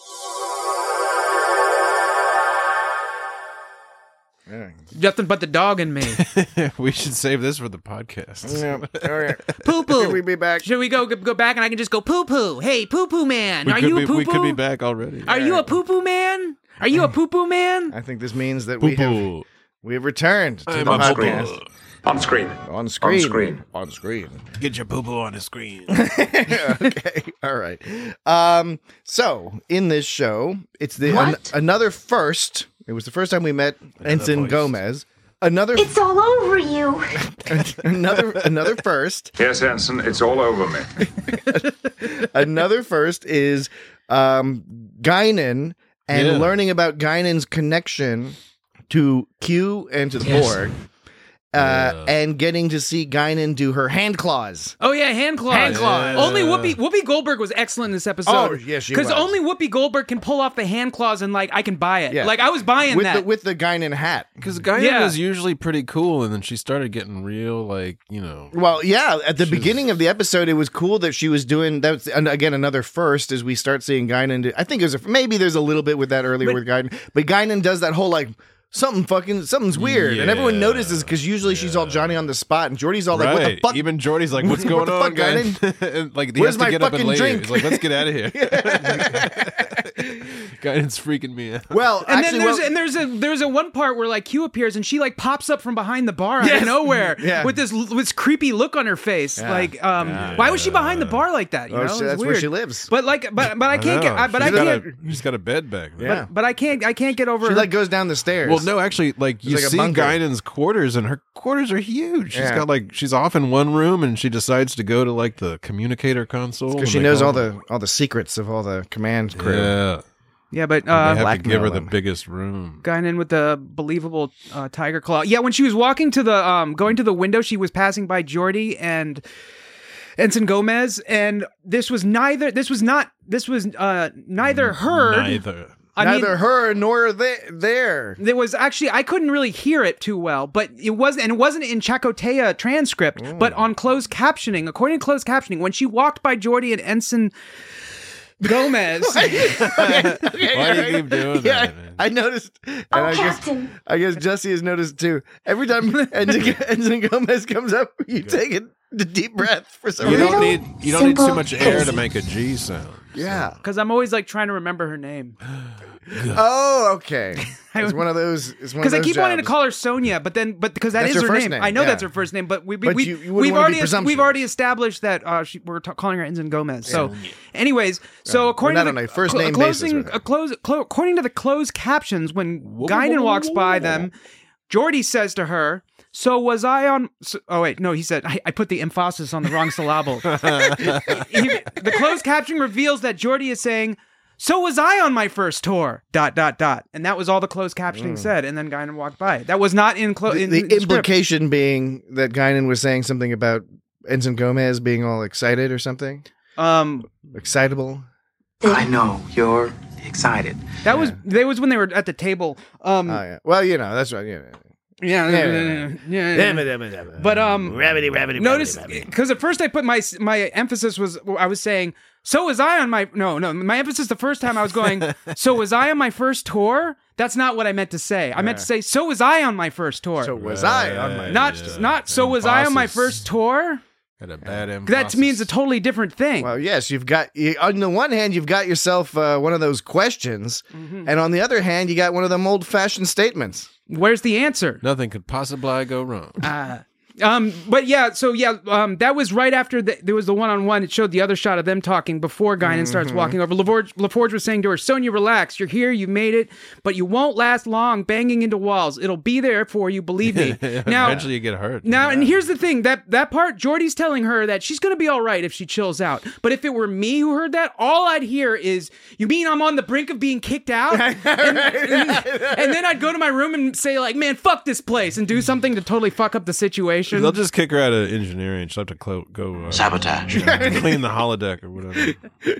Nothing but the dog in me. We should save this for the podcast. Yeah, all right. Poo poo. Can we be back? Should we go go back and I can just go poo poo? Hey, poo poo man, We are could you be, a poo We could be poo? back already. Are you a poo poo man? Are you a poo poo man? I think this means that we have Poo-poo. we have returned to I'm the a podcast. poo-poo. On screen. On screen. On screen. On screen. Get your poo poo on the screen. Okay. All right. Um, so in this show, it's the an- What? another first. It was the first time we met Ensign voice. Gomez. Another It's all over you. another another first. Yes, Ensign, it's all over me. Another first is um Guinan and Yeah. learning about Guinan's connection to Q and to the Borg. Uh, Yeah. and getting to see Guinan do her hand claws. Oh yeah, hand claws. Hand claws. Only Whoopi Whoopi Goldberg was excellent in this episode. Oh, yes, she Because was. only Whoopi Goldberg can pull off the hand claws and like I can buy it. Yeah. Like I was buying with that. the with the Guinan hat. Because Guinan Yeah. was usually pretty cool, and then she started getting real, like, you know. Well, yeah, at the beginning of the episode, it was cool that she was doing that. Was, and again, another first as we start seeing Guinan. Do, I think there's a, maybe there's a little bit with that earlier But- with Guinan, but Guinan does that whole like something fucking something's weird, and everyone Yeah. notices because usually she's all Johnny on the spot, and Jordy's all like, "What the Right. fuck?" Even Jordy's like, what's What going the on, fuck, guy? And, like, he Where's has to my get up and fucking leave. drink? He's like, let's get out of here. Guinan's freaking me out. Well, and actually, then there's well- and there's a there's a one part where like Q appears and she like pops up from behind the bar out Yes. of nowhere Yeah. with this with this creepy look on her face. Yeah. Like, um, why was she behind the bar like that? You Oh, know, she- It's that's where weird. she lives. But like, but but I can't get. I, but I She's got can't. a- She's got a bed back there. Yeah. But I can't. I can't get over. she her- like goes down the stairs. Well, no, actually, like you like a see bunker. Guinan's quarters, and her quarters are huge. She's Yeah. got like she's off in one room, and she decides to go to like the communicator console because and she they knows call all her. the all the secrets of all the command crew. Yeah, yeah, but they uh, have to give her blackmail the him. biggest room. Guinan with the believable uh, tiger claw. Yeah, when she was walking to the um going to the window, she was passing by Geordi and Ensign Gomez, and this was neither. This was not. This was uh neither heard. Neither. I mean, Neither her nor they there. There was actually I couldn't really hear it too well, but it was and it wasn't in Chakotaya transcript, Mm. but on closed captioning. According to closed captioning, when she walked by Geordi and Ensign Gomez, okay, Why do you keep doing yeah, that, man? I noticed. And Oh, I guess Captain. I guess Jesse has noticed too. Every time Ensign, Ensign Gomez comes up, you take a, a deep breath for some You reason. don't need you don't need too Simple, much air to easy. make a G sound. Yeah. because I'm always like trying to remember her name Oh, okay. It's one of those. It's one of because I those keep wanting to jobs. call her Sonia, but then but because that That's is her her first name. name, I know yeah. that's her first name, but we, we, But we you- you wouldn't we've wanna be already presumptuous. we've already established that uh, she, we're t- calling her Ensign Gomez. So, anyways, so according not to on the a first cl- name closing, basis with her. a close, clo- according to the closed captions, when Whoa, Guinan whoa, walks whoa, by whoa. them. Geordi says to her, so was I on... So, oh, wait, no, he said, I, I put the emphasis on the wrong syllable. he, the closed caption reveals that Geordi is saying, so was I on my first tour, dot, dot, dot. And that was all the closed captioning mm. said, and then Guinan walked by. That was not in... Clo- the in, the in the implication script. being that Guinan was saying something about Ensign Gomez being all excited or something? Um, Excitable? I know, you're excited. That yeah. was that was when they were at the table. Um, oh, yeah. Well, you know, that's right. Yeah. Yeah, yeah, yeah, yeah, yeah, yeah. But um, rabbity, rabbity, notice because at first I put my my emphasis was I was saying so was I on my no no my emphasis the first time I was going so was I on my first tour. That's not what I meant to say. I meant to say so was I on my first tour. So was I on my not first not so was I on my first tour. Had a bad yeah. That means a totally different thing. Well, yes, you've got you, on the one hand you've got yourself uh, one of those questions, mm-hmm. and on the other hand you got one of them old-fashioned statements. Where's the answer? Nothing could possibly go wrong. Uh, um, but yeah, so yeah, um, that was right after the, there was the one-on-one. It showed the other shot of them talking before Guinan mm-hmm. starts walking over. LaForge, LaForge was saying to her, Sonia, relax. You're here. You made it. But you won't last long banging into walls. It'll be there for you. Believe me. Now, eventually you get hurt. Now, yeah. and here's the thing. That that part, Geordi's telling her that she's going to be all right if she chills out. But if it were me who heard that, all I'd hear is, you mean I'm on the brink of being kicked out? and, and, and then I'd go to my room and say, like, man, fuck this place, and do something to totally fuck up the situation. They'll just kick her out of engineering. She'll have to clo- go uh, sabotage, you know, clean the holodeck or whatever.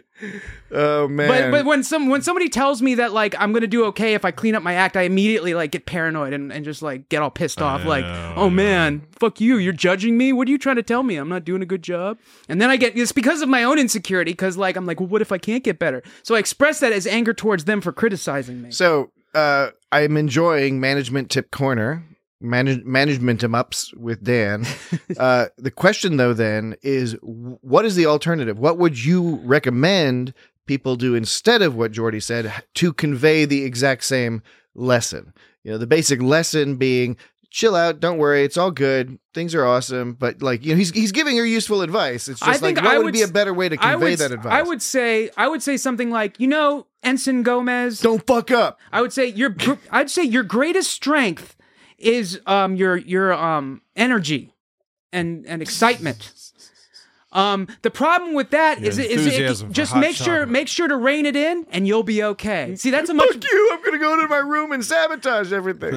Oh man! But but when some when somebody tells me that like I'm gonna do okay if I clean up my act, I immediately like get paranoid and, and just like get all pissed off. I like, know, oh man, fuck you! You're judging me. What are you trying to tell me? I'm not doing a good job. And then I get it's because of my own insecurity. Because like I'm like, well, what if I can't get better? So I express that as anger towards them for criticizing me. So uh, I'm enjoying Management Tip Corner. Manage, management em ups with Dan. Uh, the question, though, then is, what is the alternative? What would you recommend people do instead of what Geordi said to convey the exact same lesson? You know, the basic lesson being, chill out, don't worry, it's all good, things are awesome. But like, you know, he's he's giving her useful advice. It's just I like, think what I would, would be a better way to convey would, that advice? I would say, I would say something like, you know, Ensign Gomez, don't fuck up. I would say your, I'd say your greatest strength is um your your um energy and and excitement. Um, the problem with that Your is is it, just make sure chocolate. make sure to rein it in, and you'll be okay. See, that's a much. Fuck you! I'm gonna go to my room and sabotage everything.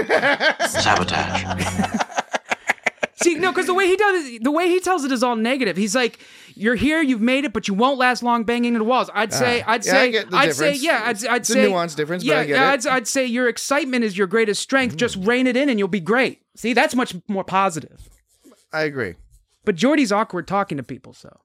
Sabotage. See, no, because the way he does it, the way he tells it is all negative. He's like, "You're here, you've made it, but you won't last long banging into walls." I'd say, Uh, I'd yeah, say, I get the I'd say, difference. yeah, I'd, I'd It's a say, nuanced difference, but yeah, I get yeah, it. I'd, I'd say your excitement is your greatest strength. Just rein it in, and you'll be great. See, that's much more positive. I agree. But Geordi's awkward talking to people, so.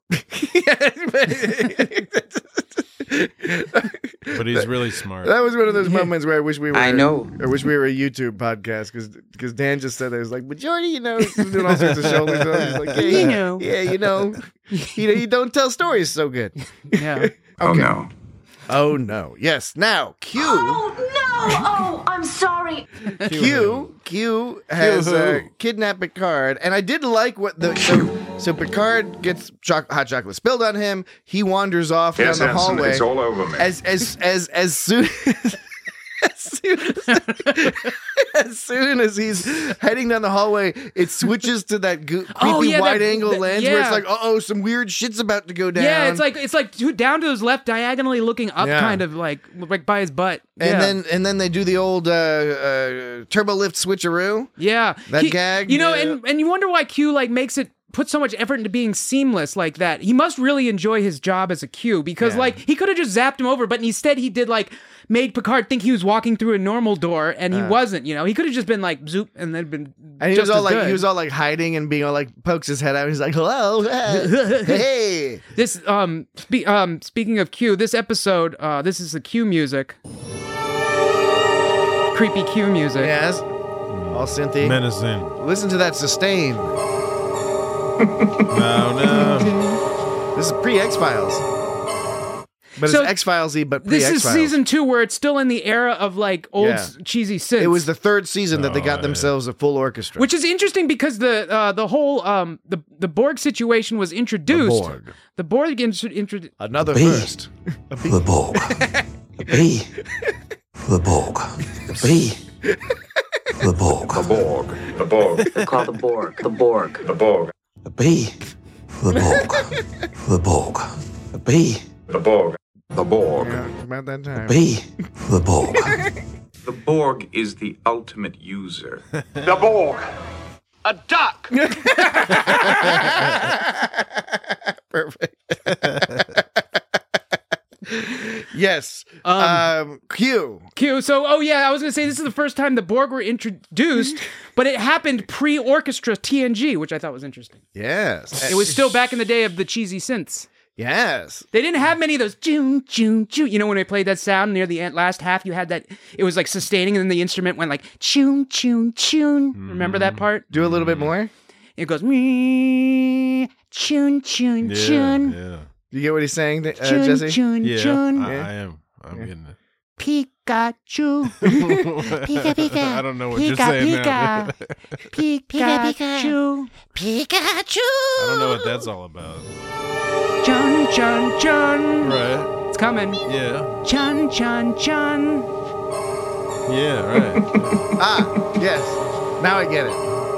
But he's really smart. That was one of those moments where I wish we were. I know. I wish we were a YouTube podcast because because Dan just said it was like, but Geordi, you know, he's doing all sorts of shoulder stuff. He's like, yeah, You know. yeah, you know, you know, you don't tell stories so good. Yeah. Oh, no. Oh no! Yes. Now Q. Oh, no! Oh, I'm sorry. Q Q has Q who? uh, kidnapped Picard, and I did like what the so, so Picard gets choc- hot chocolate spilled on him. He wanders off Yes, down the Ensign, hallway. it's all over me. As as as as soon. As soon as, as soon as he's heading down the hallway, it switches to that go- creepy Oh, yeah, that- wide-angle that- lens where it's yeah. like, uh-oh, some weird shit's about to go down. Yeah, it's like it's like to- down to his left, diagonally looking up, Yeah. kind of like like by his butt. and yeah. then and then they do the old uh, uh, turbo lift switcheroo. yeah, that He- gag, You know, yeah. and and you wonder why Q like makes it. Put so much effort into being seamless like that. He must really enjoy his job as a Q because, Yeah. like, he could have just zapped him over, but instead he did like made Picard think he was walking through a normal door, and he Uh. wasn't. You know, he could have just been like zoop, and then been. And he just was all as like, good. he was all like hiding and being all like pokes his head out. He's like, "Hello, uh, hey." This um spe- um speaking of Q, this episode, uh, this is the Q music, creepy Q music. Yes, all synthy. Menacing. Listen to that sustain. No, no. This is pre X Files, but So, it's X Filesy, but pre This X is Files. season two, where it's still in the era of like old Yeah. s- cheesy synths. It was the third season that they Oh, got yeah. themselves a full orchestra. Which is interesting because the uh, the whole um the the Borg situation was introduced. Borg. The Borg intro- intro- Another B. first. The Borg. The B. The Borg. The B. The The Borg. The Borg. The Borg. They're called the Borg. The Borg. The Borg. The B for the Borg. For the Borg. The B. The Borg. The Borg. Yeah, about that time. B for the Borg. The Borg is the ultimate user. The Borg. A duck. Perfect. Yes. Um, Um, Q. Q. So, oh yeah, I was gonna say this is the first time the Borg were introduced, but it happened pre-orchestra T N G, which I thought was interesting. Yes. It was still back in the day of the cheesy synths. Yes. They didn't have many of those June, June, June. You know, when they played that sound near the end, last half, you had that, it was like sustaining, and then the instrument went like tune, tune, tune. Mm. Remember that part? Do a little bit more. It goes me, tune, tune, Yeah, tune. yeah. You get what he's saying, uh, Tune, Jesse? tune, Yeah, tune. I, I am. I'm getting it. Pikachu. Pika, Pika. I don't know what Pika, you're saying Pika. now. Pika, Pikachu. Pikachu. I don't know what that's all about. Chun, chun, chun. Right. It's coming. Yeah. Chun, chun, chun. Yeah, right. Ah, yes. Now I get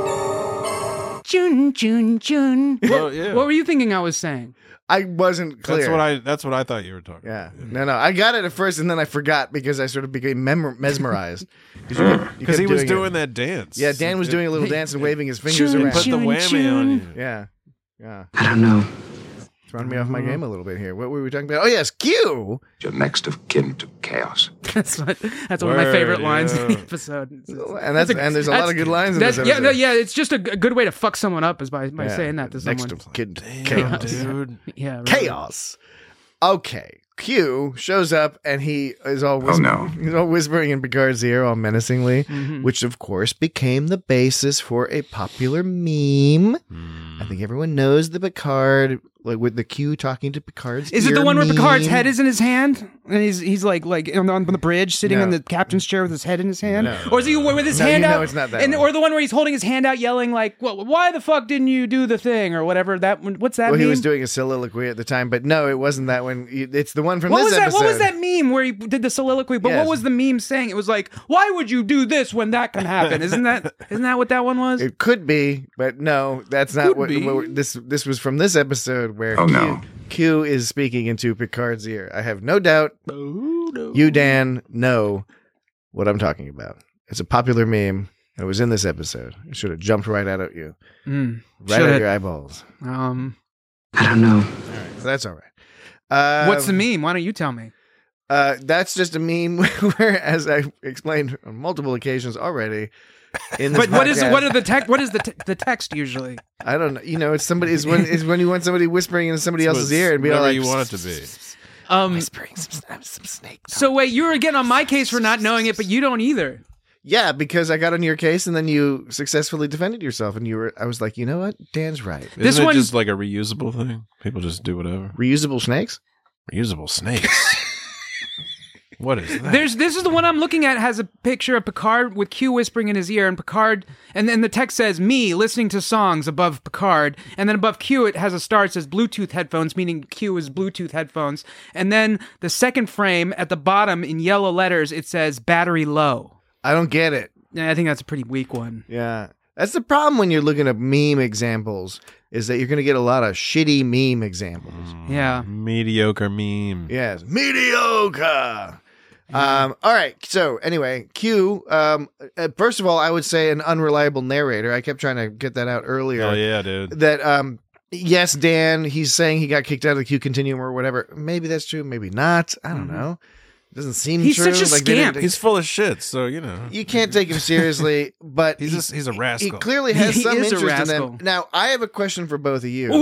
it. Chun, chun, chun. Well, yeah. What were you thinking I was saying? I wasn't clear. That's what I. That's what I thought you were talking. Yeah. No, no. I got it at first, and then I forgot because I sort of became mem- mesmerized. Because he was doing it. that dance. Yeah, Dan was doing a little dance and waving his fingers Chun, around. Put the Chun, whammy chun. on you. Yeah. Yeah. I don't know. Throwing me off my game a little bit here. What were we talking about? Oh, yes. Q. You're next of kin to chaos. That's what, that's one of my Word, favorite lines in yeah. the episode. It's- it's- And that's, and there's a lot of good lines in that's, this yeah, episode. no, yeah, it's just a, g- a good way to fuck someone up is by, by Yeah. saying that to Next someone. of kin to Damn, chaos. dude. Yeah, really. Chaos. Okay. Q shows up and he is all whisper- no. he's all whispering in Picard's ear all menacingly, Mhm. which of course became the basis for a popular meme. I think everyone knows the Picard, like with the Q talking to Picard's Is it ear the one where meme. Picard's head is in his hand and he's he's like like on, on the bridge sitting No. in the captain's chair with his head in his hand, No. or is he with his No, hand you know out? it's not that and one. or the one where he's holding his hand out, yelling like, "Well, why the fuck didn't you do the thing?" or whatever that one. What's that? Well, meme? he was doing a soliloquy at the time, but no, it wasn't that one. It's the one from What this was that? episode. What was that meme where he did the soliloquy? But Yes. what was the meme saying? It was like, "Why would you do this when that can happen?" Isn't that isn't that what that one was? It could be, but no, that's not Could what, be. what this this was from this episode where Oh, Q, no. Q is speaking into Picard's ear. I have no doubt you, Dan, know what I'm talking about. It's a popular meme. And it was in this episode. It should have jumped right out at you, Mm, right should at it? your eyeballs. Um, I don't know. All right, so that's all right. Uh, what's the meme? Why don't you tell me? Uh, that's just a meme where, as I explained on multiple occasions already, in this But what is podcast- what are the text? What is the te- the text usually? I don't know. You know, it's somebody. Is when is when you want somebody whispering in somebody else's ear and be all whatever like, you want it to be. Um, whispering some, some snake. so wait, you were getting on my case for not knowing it, but you don't either. Yeah, because I got on your case and then you successfully defended yourself, and you were. I was like, you know what, Dan's right. Isn't This it one- just like a reusable thing? People just do whatever. Reusable snakes. Reusable snakes. What is that? There's this is the one I'm looking at has a picture of Picard with Q whispering in his ear, and Picard, and then the text says me listening to songs above Picard, and then above Q it has a star that says Bluetooth headphones, meaning Q is Bluetooth headphones, and then the second frame at the bottom in yellow letters it says battery low. I don't get it. Yeah, I think that's a pretty weak one. Yeah, that's the problem when you're looking at meme examples. Is that you're going to get a lot of shitty meme examples. Yeah, mediocre meme. Yes, mediocre. Um, all right. So anyway, Q. Um, uh, first of all, I would say an unreliable narrator. I kept trying to get that out earlier. Oh yeah, dude. That um, yes, Dan. He's saying he got kicked out of the Q Continuum or whatever. Maybe that's true. Maybe not. I don't know. It doesn't seem He's true. such a they scamp. didn't- He's full of shit, so you know. you can't take him seriously. But He's he, just he's a rascal. he clearly has He some is a interest in rascal. them. Now, I have a question for both of you.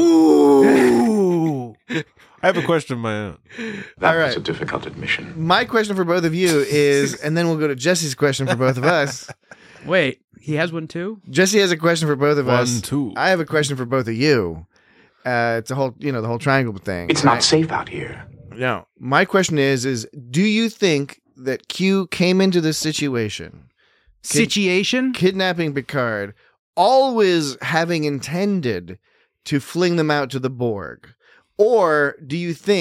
Ooh. I have a question of my own. That All right. was a difficult admission. My question for both of you is, and then we'll go to Jesse's question for both of us. Wait, he has one too? Jesse has a question for both of One, us. two. I have a question for both of you. Uh, it's a whole, you know, the whole triangle thing. It's And I- not safe out here. No. My question is, is do you think that Q came into this situation, Kid- Situation? kidnapping Picard, always having intended to fling them out to the Borg? Or do you think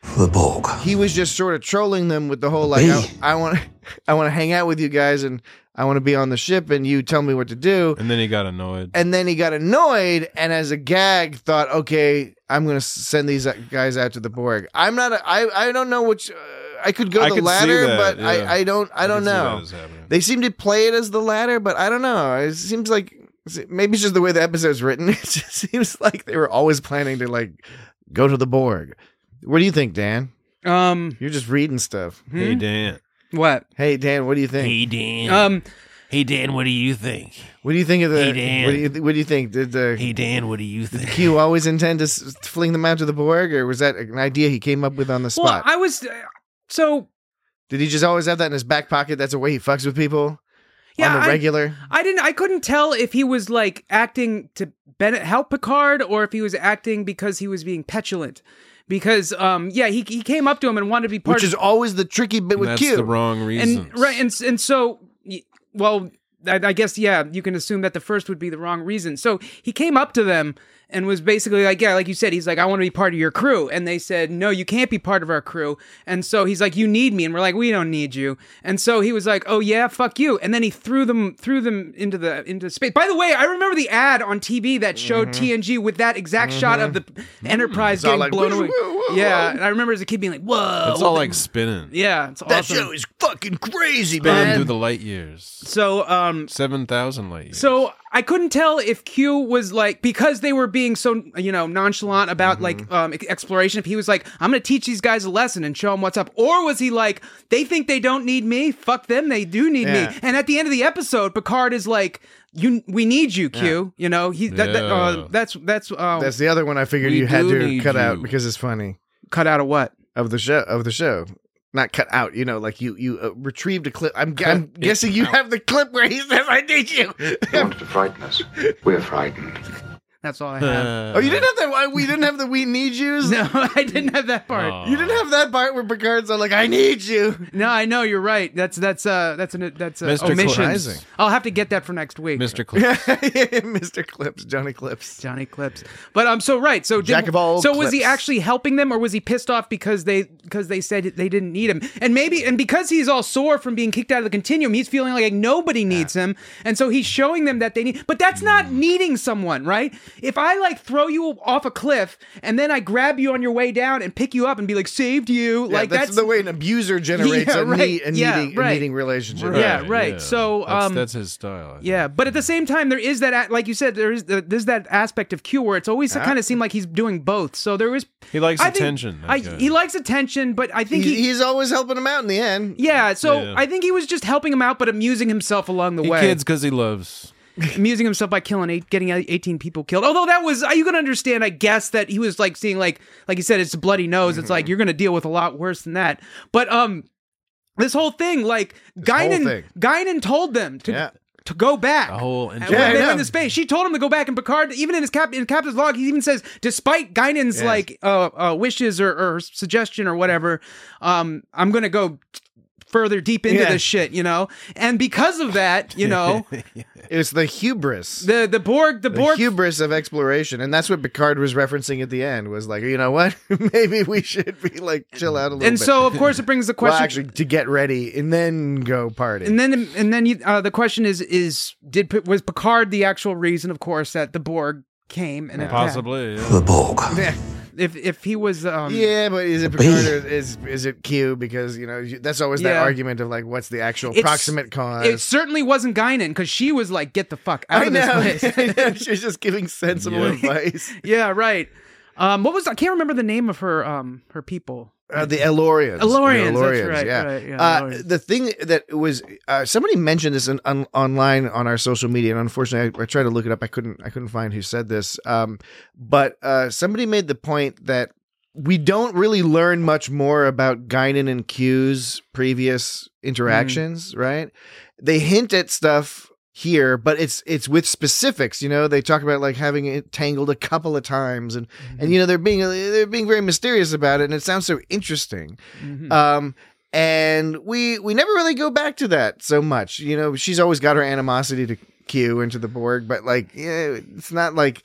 The Borg. he was just sort of trolling them with the whole like, I, I want, I want to hang out with you guys, and I want to be on the ship, and you tell me what to do. And then he got annoyed. And then he got annoyed, and as a gag, thought, okay, I'm going to send these guys out to the Borg. I'm not. A, I I don't know which. Uh, I could go I the could see latter, that, but yeah. I, I don't. I, I don't could see that know. as happening. They seem to play it as the latter, but I don't know. It seems like maybe it's just the way the episode's written. It just seems like they were always planning to like go to the Borg. What do you think, Dan? Um, You're just reading stuff. Hey, Dan. What? Hey, Dan. What do you think? Hey, Dan. Um, hey, Dan, what do you think? What do you think of the? Hey, Dan. What do you What do you think? Did the Hey, Dan, what do you did think? Q always intend to s- fling them out to the Borg, or was that an idea he came up with on the well, spot? I was uh, so. Did he just always have that in his back pocket? That's the way he fucks with people Yeah, on the I- regular. I didn't. I couldn't tell if he was like acting to Bennett help Picard, or if he was acting because he was being petulant. Because, um, yeah, he he came up to him and wanted to be part Which of is always the tricky bit with That's Q. the wrong reason. and right and and so y- well, I, I guess yeah, you can assume that the first would be the wrong reason. So he came up to them and was basically like, yeah, like you said, he's like, I want to be part of your crew. And they said, no, you can't be part of our crew. And so he's like, you need me. And we're like, we don't need you. And so he was like, oh yeah, fuck you. And then he threw them, threw them into the, into space. By the way, I remember the ad on T V that showed Mm-hmm. T N G with that exact shot of the Enterprise It's all getting like, blown woo, away. woo, woo, Yeah. woo. And I remember as a kid being like, whoa. It's all like spinning. yeah. It's That awesome. show is fucking crazy, Spinning man. through the light years. So, um, seven thousand light years. So I couldn't tell if Q was like, because they were being so, you know, nonchalant about Mm-hmm. like um, exploration, if he was like, I'm going to teach these guys a lesson and show them what's up. Or was he like, they think they don't need me? Fuck them. They do need Yeah. me. And at the end of the episode, Picard is like, you, we need you, Q. You know, he, that, that, uh, Yeah. that's, that's, uh, That's the other one I figured We you had do to need cut out you. because it's funny cut out of what? of the show. Of the show, not cut out. You know, like you you uh, retrieved a clip. I'm, I'm guessing you have the clip where he says, "I need you." They wanted to frighten us. We're frightened. That's all I have. Oh, you didn't have that. We didn't have the "we need yous." No, I didn't have that part. Oh. You didn't have that part where Picard's all like, "I need you." No, I know you're right. That's that's uh that's an that's a Mister omission. Surprising. I'll have to get that for next week. Mister Clips. Mister Clips, Johnny Clips. Johnny Clips. But um, so right, so did, Jack of all so was he clips. actually helping them, or was he pissed off because they because they said they didn't need him, and maybe and because he's all sore from being kicked out of the Continuum, he's feeling like nobody needs him, and so he's showing them that they need. But that's not needing someone, right? If I like throw you off a cliff and then I grab you on your way down and pick you up and be like saved you, Yeah, like that's, that's, the way an abuser generates Yeah, a, right. need, a Yeah, needing, right. a needing relationship. Yeah, right. So, that's, um, that's his style. I think. Yeah, but at the same time, there is that, a- like you said, there is the, there's that aspect of Q where it's always Yeah. kind of seemed like he's doing both. So there is. He likes I think- attention, that I, guy. he likes attention, but I think He's, he. he's always helping him out in the end. yeah, so Yeah. I think he was just helping him out, but amusing himself along the He way. kids because he loves. Amusing himself by killing eight, getting eighteen people killed. Although that was, you can understand, I guess, that he was like seeing, like, like you said, it's a bloody nose. It's like you're going to deal with a lot worse than that. But um, this whole thing, like whole Guinan, thing. Guinan told them to Yeah. to go back. A whole And intro- Yeah, I when they know. went into space, she told him to go back. And Picard, even in his cap in Captain's log, he even says, despite Guinan's Yes. like uh, uh, wishes or, or suggestion or whatever, um, I'm going to go further deep into Yeah. this shit, you know. And because of that, you know, It's the hubris. the the Borg, the The Borg. hubris of exploration, and that's what Picard was referencing at the end. Was like, you know what? Maybe we should be like chill out a little and bit. so, of course, it brings the well, question. actually, to get ready and then go party. and then, and then, you, uh, the question is: is did P- was Picard the actual reason, of course, that the Borg came and attacked? Possibly. Yeah. The Borg. yeah, If if he was, um, yeah, but is it Picard or is is it Q? Because you know you- that's always that Yeah. argument of like, what's the actual It's- proximate cause? it certainly wasn't Guinan because she was like, "Get the fuck out I of know. this place." She's just giving sensible Yeah. advice. Yeah, right. Um, what was I can't remember the name of her um her people. Uh, the Elorians. Elorians, The that's right, yeah. right, yeah, uh, Elorians. the thing that was uh, somebody mentioned this in, on, online on our social media, and unfortunately, I, I tried to look it up. I couldn't. I couldn't find who said this. Um, but uh, somebody made the point that we don't really learn much more about Guinan and Q's previous interactions. Right? They hint at stuff here, but it's it's with specifics. You know, they talk about like having it tangled a couple of times, and and you know they're being they're being very mysterious about it, and it sounds so interesting. Mhm. Um, and we we never really go back to that so much. You know, she's always got her animosity to Q and to the Borg, but like, yeah, it's not like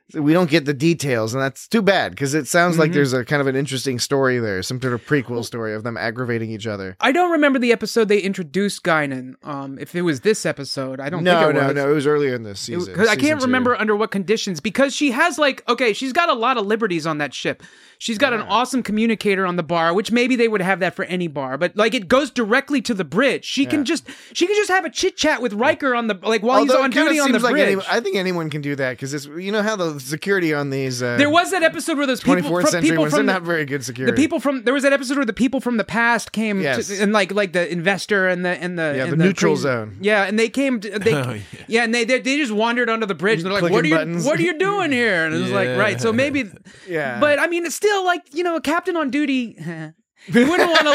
So we don't get the details, and that's too bad because it sounds Mm-hmm. like there's a kind of an interesting story there, some sort of prequel story of them aggravating each other. I don't remember the episode they introduced Guinan. Um, if it was this episode, I don't no, think it no, was. no. It was earlier in this It was- season. 'cause I season can't two. remember under what conditions because she has like okay, she's got a lot of liberties on that ship. She's got an awesome communicator on the bar, which maybe they would have that for any bar, but like it goes directly to the bridge. She can Yeah. just she can just have a chit chat with Riker on the like while Although he's on it kinda duty on the seems like bridge. any- I think anyone can do that because it's you know how the security on these. Uh, There was that episode where those people twenty-fourth from, century people ones, from they're the, not very good security. the people from there was that episode where the people from the past came Yes. to, and like like the investor and the and the Yeah, and the neutral crazy- zone. Yeah, and they came to, they Oh, yeah. yeah. and they, they they just wandered onto the bridge. They're like, Clicking "What are you buttons. what are you doing here?" And it was like, Yeah. right. So maybe Yeah. But I mean, it's still like, you know, a captain on duty you wouldn't want to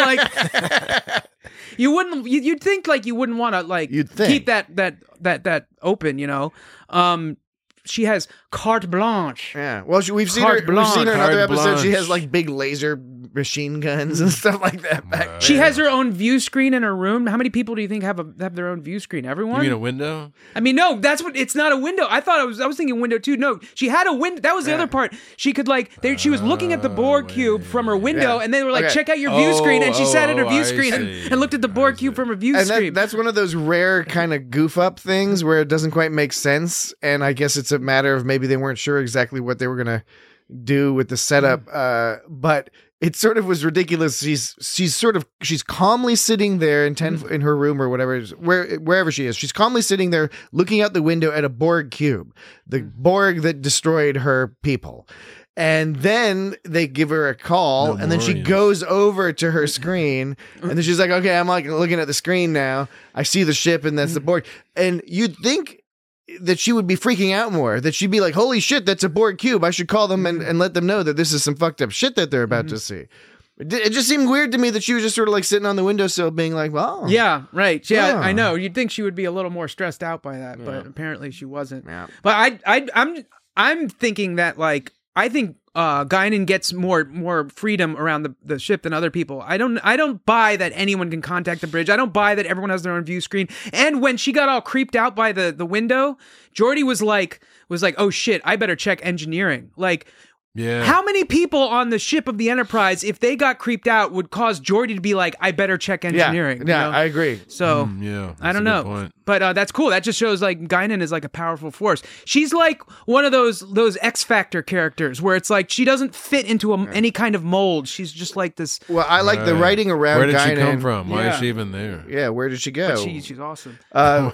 like you wouldn't you, you'd think like you wouldn't want to like You'd think. keep that that that that open, you know. Um she has carte blanche. Yeah. Well, she, we've seen her. Carte We've seen her in blanche. other episodes. She Carte has like big laser machine guns and stuff like that. Back She there. has her own view screen in her room. How many people do you think have a have their own view screen? You Everyone? mean a window? I mean, no, that's what. It's not a window. I thought I was. I was thinking window too. No, she had a window. That was the Yeah. other part. She could like. They, she was looking at the Borg cube from her window, Yeah. and they were like, Okay. "Check out your view Oh, screen." And she sat at her oh, view I screen and, see. and looked at the Borg cube from her view And that, screen. that's one of those rare kind of goof up things where it doesn't quite make sense. And I guess it's a matter of maybe they weren't sure exactly what they were going to do with the setup. Uh, but it sort of was ridiculous. She's she's sort of she's calmly sitting there in ten in her room or whatever, it is, where wherever she is. She's calmly sitting there looking out the window at a Borg cube, the Borg that destroyed her people. And then they give her a call, and then she Memorials. goes over to her screen, and then she's like, "Okay, I'm like looking at the screen now. I see the ship, and that's the Borg." And you'd think that she would be freaking out more, that she'd be like, "Holy shit, that's a Borg cube. I should call them and, and let them know that this is some fucked up shit that they're about to see." It, di- it just seemed weird to me that she was just sort of like sitting on the windowsill, being like, "Well, yeah, right. Yeah, Yeah. I know. You'd think she would be a little more stressed out by that, but Yeah. apparently she wasn't. Yeah. But I, I, I'm, I'm thinking that like I think uh, Guinan gets more more freedom around the, the ship than other people. I don't I don't buy that anyone can contact the bridge. I don't buy that everyone has their own view screen. And when she got all creeped out by the the window, Geordi was like was like, "Oh shit, I better check engineering." Like. Yeah. How many people on the ship of the Enterprise, if they got creeped out, would cause Geordi to be like, "I better check engineering"? yeah, you know? I agree." So Mm, yeah, I don't that's a good know, point. but uh, that's cool. That just shows like Guinan is like a powerful force. She's like one of those those X Factor characters where it's like she doesn't fit into a, any kind of mold. She's just like this. Well, I like the Right. writing around. Where did Guinan. she come from? Why Yeah. is she even there? Yeah, where did she go? But she, she's awesome. uh,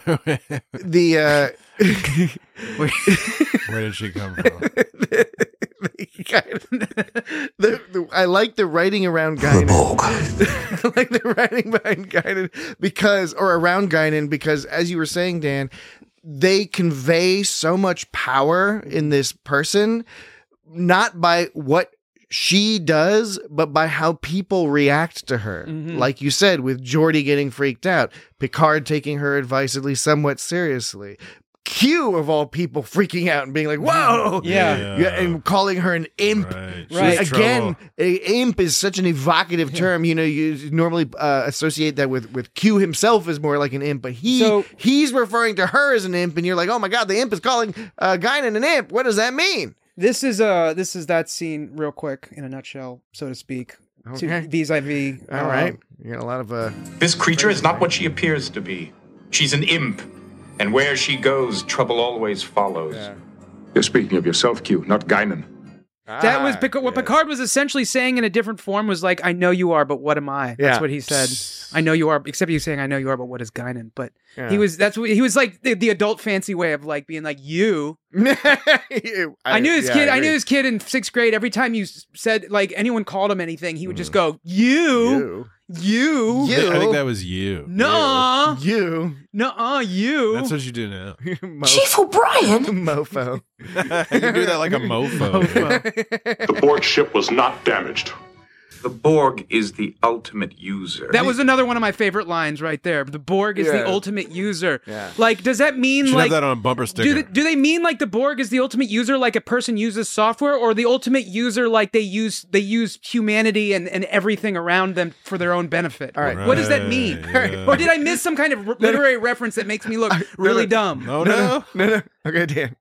the uh, Where did she come from? the, the, I like the writing around Guinan. I like the writing behind Guinan because, or around Guinan, because as you were saying, Dan, they convey so much power in this person, not by what she does, but by how people react to her. Mm-hmm. Like you said, with Geordi getting freaked out, Picard taking her advice at least somewhat seriously. Q of all people freaking out and being like, "Whoa!" Yeah. yeah, and calling her an imp. Right. Right. She's Again, trouble. a imp is such an evocative term. You know, you normally uh, associate that with with Q himself as more like an imp, but he So- he's referring to her as an imp, and you're like, "Oh my god, the imp is calling uh, Guinan an imp. What does that mean?" This is uh this is that scene real quick in a nutshell, so to speak. Okay. To vis-a-vis. All uh, right, you got a lot of uh. This creature is not what she appears to be. She's an imp. And where she goes, trouble always follows. You're speaking of yourself, Q, not Guinan. That was Ah, Picard, what yes. Picard was essentially saying in a different form was like, "I know you are, but what am I?" That's Yeah. what he said. I know you are, except he was saying, "I know you are, but what is Guinan?" But Yeah. he was that's what he was like the, the adult fancy way of like being like you. I, I knew this yeah, kid. I, agree. knew this kid in sixth grade. Every time you s- said like anyone called him anything, he would just go you, you, You. I think that was you. no, You, no, you. That's what you do now. Mo- Chief O'Brien? mofo. You do that like a mofo. The Borg ship was not damaged. The Borg is the ultimate user. That was another one of my favorite lines right there. The Borg is Yeah. the ultimate user. Yeah. Like, does that mean Should like have that on a bumper sticker. do they, do they mean like the Borg is the ultimate user, like a person uses software, or the ultimate user like they use they use humanity and, and everything around them for their own benefit? All right. What does that mean? Right, yeah. Or did I miss some kind of r- literary reference that makes me look really dumb? Oh No, no. no, no, no. Okay, Dan.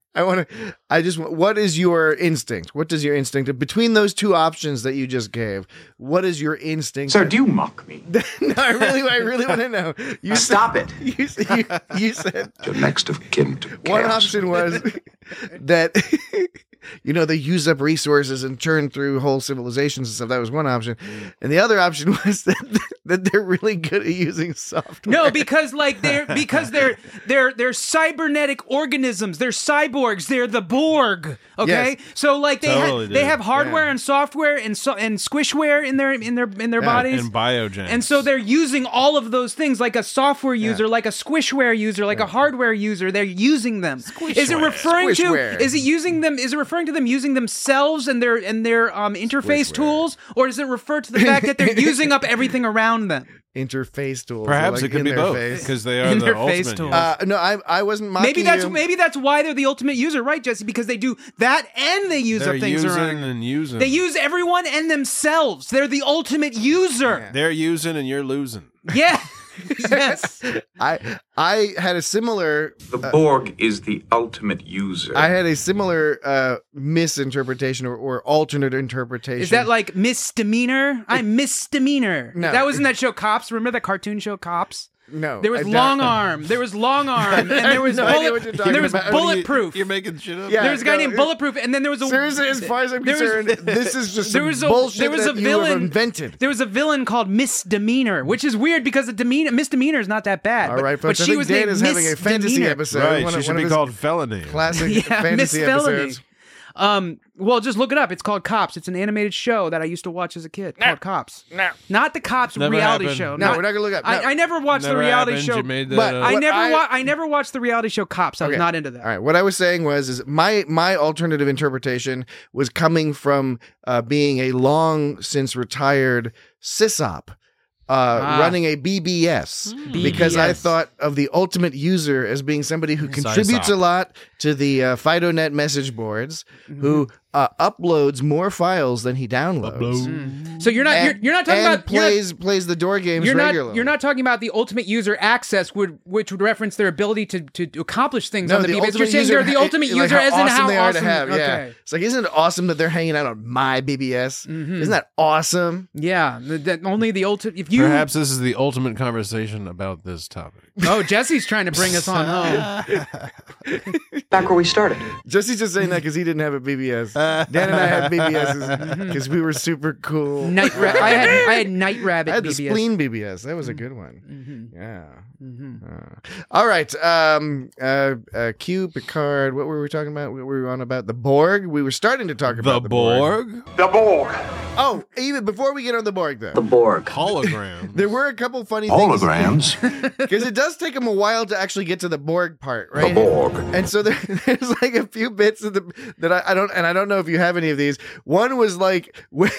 I want to. I just. What is your instinct? What does your instinct between those two options that you just gave? What is your instinct? Sir, do you mock me? No, I really, I really want to know. You Stop said, it. You, you, you said You're next of kin to one chaos. option was that you know they use up resources and churn through whole civilizations and stuff. That was one option, and the other option was that, that they're really good at using software. No, because like they're because they're they're they're cybernetic organisms. They're cyborgs. They're the Borg. Okay, Yes. so like they Totally, have they dude. have hardware Yeah. and software and so and squishware in their in their in their Yeah, bodies And biogen. And so they're using all of those things like a software user, Yeah. like a squishware user, like a hardware user. They're using them. Is it referring Squishware. to? Is it using them? Is it referring to them using themselves and their and their um, interface Squishware. tools, or does it refer to the fact that they're using up everything around them? Interface tools. Perhaps like it could in be their both face. because they are In the their ultimate. face tools. users. Uh, no, I I wasn't mocking Maybe that's you. maybe that's why they're the ultimate user, right, Jesse? Because they do that and they use They're up things using around. and using. They use everyone and themselves. They're the ultimate user. They're using and you're losing. Yeah. Yes. I I had a similar. The Borg is the ultimate user. I had a similar uh, misinterpretation or, or alternate interpretation. Is that like misdemeanor? I'm misdemeanor. No. That was in that show Cops. Remember that cartoon show Cops? no? There was I don't- long arm. There was long arm, and there was I have no idea bullet, what you're talking there was about. bulletproof. You're making shit up. Yeah, there was a guy no, named Bulletproof, and then there was a Seriously, as far as I'm there was- concerned, this is just there some was a bullshit there was that a you have villain invented. There was a villain called Misdemeanor, which is weird because a demeanor misdemeanor is not that bad. All but, right, but folks. I she think was Dan named is having a fantasy Misdemeanor. episode. Right, One she of- should one be of his called Felony. classic Yeah, fantasy Miss Felony. episodes. Um, well, just look it up. It's called Cops. It's an animated show that I used to watch as a kid called Cops. No. Not the Cops Never reality happened. show. No, Not- we're not gonna look up. No. I, I never watched Never the reality happened. show. You made that But up. I What never I- wa- I never watched the reality show Cops. I was Okay. not into that. All right. What I was saying was, is my my alternative interpretation was coming from uh, being a long since retired sysop. Uh, Ah. running a B B S because I B B S. thought of the ultimate user as being somebody who contributes Sysop. a lot to the uh, FidoNet message boards, who uh, uploads more files than he downloads. So you're not you're, And- you're not talking and about you're not- plays plays the door games You're not, regularly. you're not talking about the ultimate user access, would, which would reference their ability to, to accomplish things No, on the, the B B S. You're ultimate saying user, they're the ultimate like user, how as in awesome how they are awesome. to have. Yeah, Okay. it's like, isn't it awesome that they're hanging out on my B B S? Mm-hmm. Isn't that awesome? Yeah, the- that only the ultimate. If you, Perhaps this is the ultimate conversation about this topic. oh, Jesse's trying to bring us on home. Back where we started. Jesse's just saying that because he didn't have a B B S. Dan and I had B B Ss because we were super cool. Night Ra- I had I had Night Rabbit I had the B B S. spleen B B S. That was a good one. Mm-hmm. Yeah. Mm-hmm. Uh, all right. Um. Uh. uh Q. Picard. What were we talking about? We were on about the Borg. We were starting to talk The about the Borg. Borg? The Borg. Oh, even before we get on the Borg, though, The Borg. Hologram. there were a couple funny things Holograms. because it does take them a while to actually get to the Borg part, right? The Borg. And so there, there's like a few bits of the that I, I don't, and I don't know if you have any of these. One was like when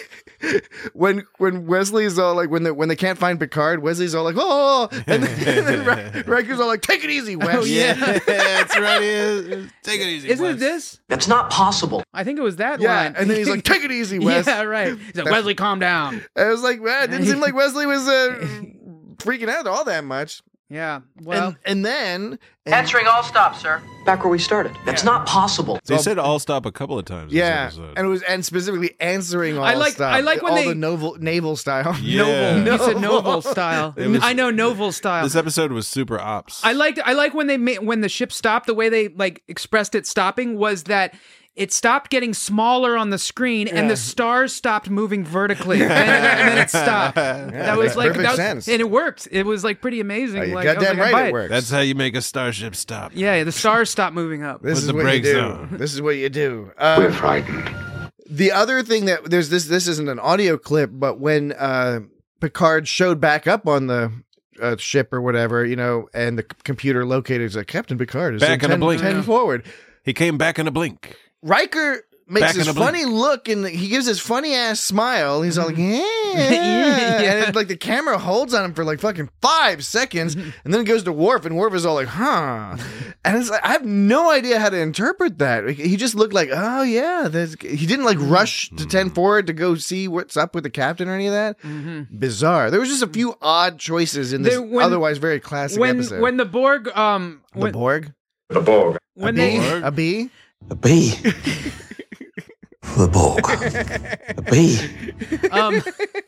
when when Wesley's all like when the when they can't find Picard, Wesley's all like oh, and then, and then Ra- Riker's all like take it easy, Wes. Oh, yeah. That's right. it is. Take it easy. Isn't it Wes. this? That's not possible. I think it was that Yeah, line. and then he's like, "Take it easy, Wes." Yeah, right. He's like, Wesley, calm down. I was like, man, it didn't seem like Wesley was uh, freaking out all that much. Yeah. Well, and, and then and- Answering all stops, sir. Back where we started. That's not possible. They said all stop a couple of times. yeah, This episode. and it was and specifically answering all I like- stuff, I like when all they- the naval naval style. Yeah. Noble. You said Noble. Noble style. It was- I know Noble style. This episode was super ops. I liked I like when they made when the ship stopped. The way they like expressed it stopping was that it stopped getting smaller on the screen and Yeah. the stars stopped moving vertically, and, and then it stopped. that was makes like perfect that was, sense. and it worked. It was like pretty amazing. Oh, you like, I was goddamn like, I right buy it it. works. That's how you make a starship stop. Yeah, the stars stopped moving up. This Put is the what you brakes do. on. This is what you do. Uh, We're frightened. the other thing that there's this this isn't an audio clip, but when uh, Picard showed back up on the uh, ship or whatever, you know, and the c- computer located is like Captain Picard is Back in a ten, blink. ten forward. He came back in a blink. Riker makes Back in this a blink. funny look and he gives this funny ass smile. He's all like, yeah. Yeah. And it's like the camera holds on him for like fucking five seconds and then it goes to Worf and Worf is all like, huh. And it's like, I have no idea how to interpret that. He just looked like, oh yeah. There's, he didn't like rush to ten forward to go see what's up with the captain or any of that. Bizarre. There was just a few odd choices in this There- when- otherwise very classic When episode. when the Borg um the when, Borg? The Borg. When a they bee? A bee? A bee. The Borg. A bee. um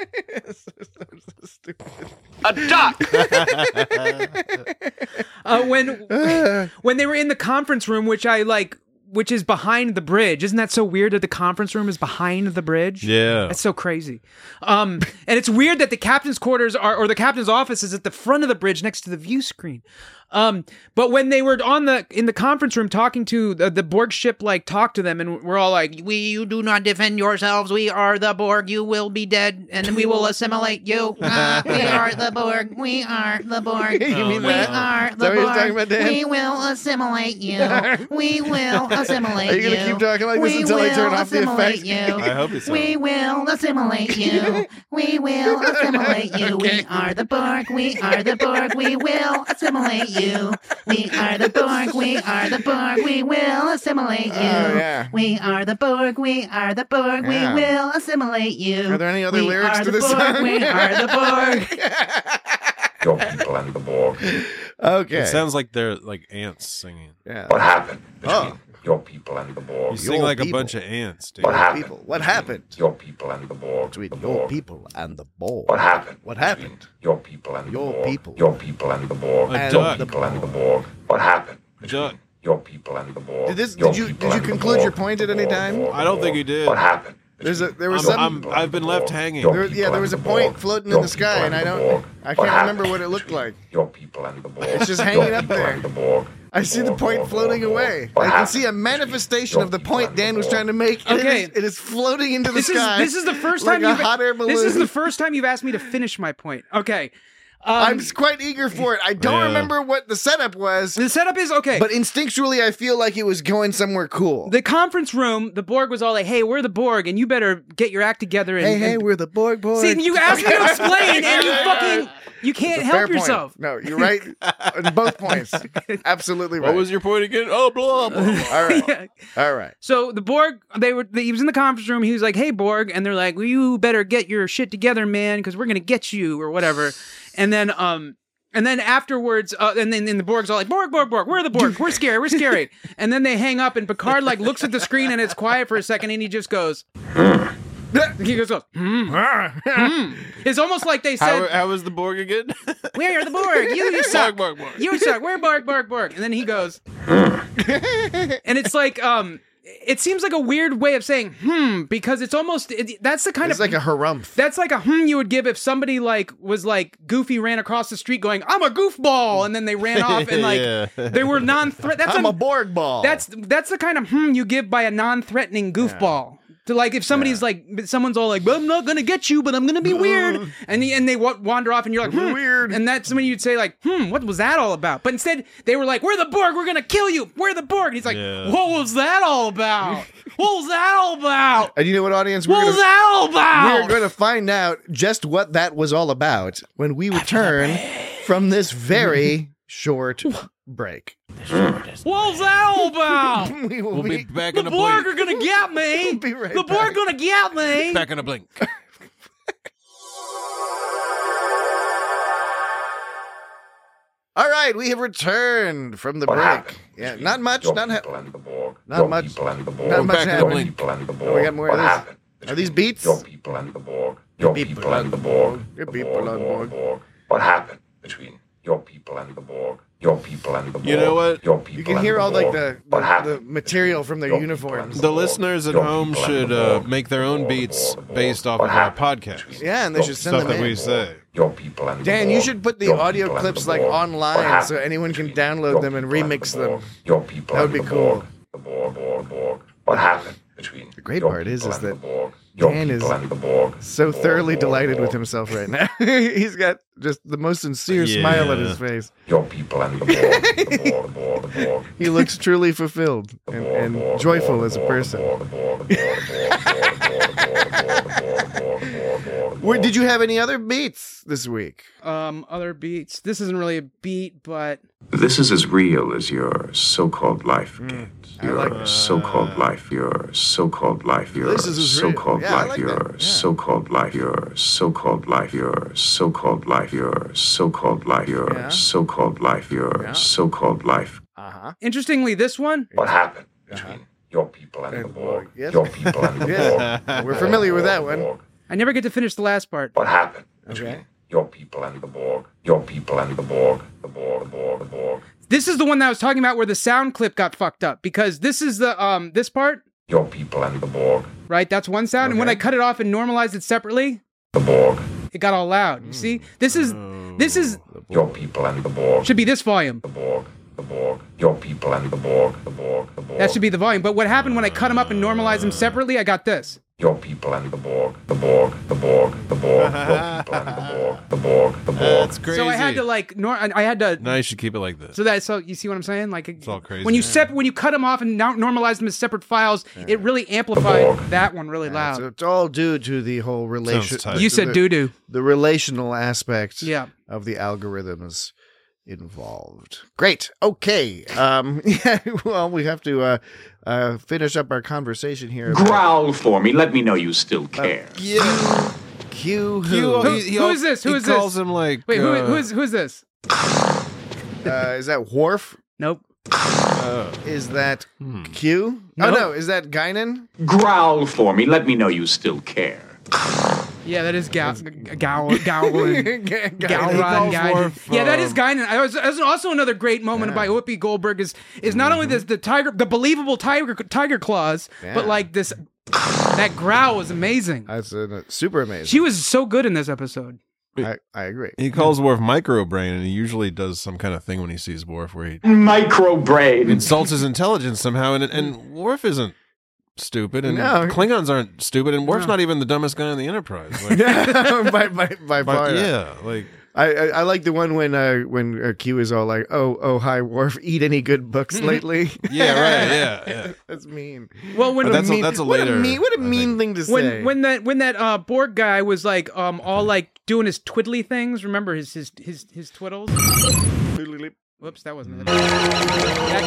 A duck. uh, when when they were in the conference room, which I like, which is behind the bridge. Isn't that so weird that the conference room is behind the bridge? Yeah. That's so crazy. Um, and it's weird that the captain's quarters are, or the captain's office is at the front of the bridge next to the view screen. Um, but when they were on the in the conference room talking to the, the Borg ship, like talk to them, and we're all like, "We, you do not defend yourselves. We are the Borg. You will be dead, and we will assimilate you. Uh, we are the Borg. We are the Borg. You mean we that? are Is the that what you're Borg. talking about, Dan? We will assimilate you. We will assimilate Are you you. gonna keep talking like this we until I will turn off the assimilate effects? You. I hope it's We will assimilate you. We will assimilate you. Okay. We are the Borg. We are the Borg. We will assimilate you. We are the Borg. We are the Borg. We will assimilate you. Oh, yeah. We are the Borg. We are the Borg. Yeah. We will assimilate you. Are there any other we lyrics are to the this Borg. song? We are the Borg. Your people and the Borg. Okay. It sounds like they're like ants singing. Yeah. What happened between Oh. your people and the Borg? You sing Your like people. a bunch of ants, dude. What happened? People. What happened? Your people and the Borg. Between the your Borg. people and the Borg. What happened? What happened? between Your people and Your the Borg. people. Your people and the Borg. A And Your duck. people and the Borg. What happened? between Duck. Your people and the Borg. Did this? Your Did you? people Did you and the conclude Borg. your point at The any Borg, time? the Borg, I don't the think Borg. you did. What happened? There's a. There was I'm- some. I'm- I've been left hanging. Your There, yeah, people there was a and the point Borg. floating in Your the sky, people and I the don't. Borg. I What can't happened remember what it looked between like. Your people and the Borg. It's just Your hanging up people there. and the Borg. I see the Borg, point Borg, floating Borg, away. Borg. What I can happened see a between manifestation your of the people point and the Dan was Borg? trying to make. and Okay. It is, it is floating into the This is sky. this is the first like time a you've hot air balloon. This is the first time you've asked me to finish my point. Okay. Um, I'm quite eager for it. I don't Yeah. remember what the setup was, the setup is okay. but instinctually I feel like it was going somewhere cool. The conference room, the Borg was all like, "Hey, we're the Borg, and you better get your act together." And, hey, hey, and- we're the Borg boys. see, you asked me to explain, and you fucking you can't It's a fair help point. yourself. No, you're right on both points. Absolutely right. What was your point again? Oh, blah, blah. All right. Yeah. All right. So the Borg, they were. They, he was in the conference room. He was like, "Hey, Borg," and they're like, "Well, you better get your shit together, man, because we're gonna get you or whatever." And then, um. And then afterwards, uh, and then and the Borg's all like, Borg, Borg, Borg, we're the Borg, we're scary, we're scary. And then they hang up, and Picard like looks at the screen, and it's quiet for a second, and he just goes, he just goes, hmm, hmm. It's almost like they How, said, how was the Borg again? we are the Borg, you, you suck, Borg, Borg, Borg. you suck, we're Borg, Borg, Borg. And then he goes, and it's like, um, it seems like a weird way of saying hmm, because it's almost it, that's the kind It's of like a harumph. that's like a hmm you would give if somebody like was like Goofy ran across the street going, "I'm a goofball," and then they ran off and like Yeah. they were non-threat. That's I'm a, a Borg ball. that's that's the kind of hmm you give by a non-threatening goofball. To like if somebody's like someone's all like, well, "I'm not gonna get you, but I'm gonna be weird," and the, and they wa- wander off, and you're like, hmm. Weird. and that's when you'd say like, "Hmm, what was that all about?" But instead they were like, "We're the Borg, we're gonna kill you, we're the Borg." And he's like, Yeah. "What was that all about? What was that all about? And you know what, audience? We're What was gonna, that all about?" we're going to find out just what that was all about when we return from this very short break. What was that all about? We will We'll be be back The in a Borg blink. are gonna get me. We'll be right the back. Borg gonna get me. Back in a blink. All right, we have returned from the What break. happened Yeah, between not much. Your Not, people ha- and the Borg. not Your much- people and the Borg. not much back in a happened. Your blink. people and the Borg. Oh, we got more of what this. happened Are these between beats? Your people and the Borg. Your people people and and the the Borg. Your The people Borg, and Borg, Borg. Borg. What happened between your people and the Borg? Your people and the Borg. You know what? Your people you can and hear the all like Borg. the What the, happened the material from their Your people uniforms. and The Borg. listeners at Your home people and should the uh, Borg. make their own The Borg, beats the Borg. based off What of our happened podcast. between Yeah, and they your should send Stuff them that we in. say. Your people and the Dan, you Borg. should put the Your audio people and clips the like Borg. online What happened so anyone can between download your them and people remix the Borg? them. Your people That would and be the cool. Borg. The Borg, Borg, Borg. What happened between The great your part is- people is and the that Borg? Your Dan is people and the Borg. So Borg, thoroughly Borg, delighted Borg. with himself right now. He's got just the most sincere Yeah. smile on his face. Your people and the Borg. The Borg, Borg, the Borg. He looks truly fulfilled and, and joyful as a person. Where, did you have any other beats this week? Um, other beats. This isn't really a beat, but This is as real as your so-called life Hmm. gets. I Your like that. so-called life, your so-called life, your This is as real. so-called Yeah, I life, like your that. Yeah. so-called life, your so-called life, your so-called life, your so-called life, your Yeah. so-called life, your Yeah. so-called life Uh-huh. Interestingly, this one. What happened between your people and the Borg? Yes. Your people and the Yes. Borg. We're familiar with that one. I never get to finish the last part. What happened Okay. between your people and the Borg? Your people and the Borg. The Borg, the Borg, the Borg. This is the one that I was talking about where the sound clip got fucked up because this is the um this part. Your people and the Borg. Right, that's one sound, and when I cut it off and normalized it separately, The Borg. it got all loud. You see, this is this is Your people and the Borg. should be this volume. The Borg. The Borg. Your people and the Borg. The Borg. The Borg. That should be the volume. But what happened when I cut them up and normalized them separately? I got this. Your people and the Borg. The Borg. The Borg. The Borg. Your people and the Borg. The Borg. The Borg. That's crazy. So I had to like, nor- I had to. No, you should keep it like this. So that so you see what I'm saying? Like It's all crazy. when you sep- when you cut them off and now normalize them as separate files, it really amplified that one really loud. So it's all due to the whole relation. tight. You said the- doo-doo. The relational aspect Yeah. of the algorithms involved. Great. Okay. Um, yeah, well, we have to uh, uh, finish up our conversation here. Growl for me. Let me know you still care. Yeah. Q who? Q- Who, he- he who al- is this? Who he is this? calls him like. Wait, who, uh, who is who is this? Uh, is that Worf? Nope. Is that Hmm. Q? No. Oh, no. Is that Guinan? Growl for me. Let me know you still care. Yeah, that is Gal Gal Gowlin. Guinan. Galron Guy. Worf, Yeah, that um, is Guinan. I was, that's also another great moment by Whoopi Goldberg is is not only this the tiger the believable tiger tiger claws, Yeah. but like this that growl was amazing. That's uh, super amazing. She was so good in this episode. I, I agree. He calls Worf microbrain, and he usually does some kind of thing when he sees Worf where he Microbrain. insults his intelligence somehow. And and Worf isn't stupid, and No. Klingons aren't stupid, and Worf's No. not even the dumbest guy in the Enterprise. Like, by by, by but far. yeah, like I, I I like the one when uh when uh, Q is all like, oh oh hi Worf, eat any good books lately? yeah, right, yeah, yeah. That's mean. Well, when But that's a- mean, that's a what later, a mean, what a I mean think. thing to say. when when that when that uh, Borg guy was like um all like doing his twiddly things. Remember his his his his twiddles? Whoops, that wasn't it. That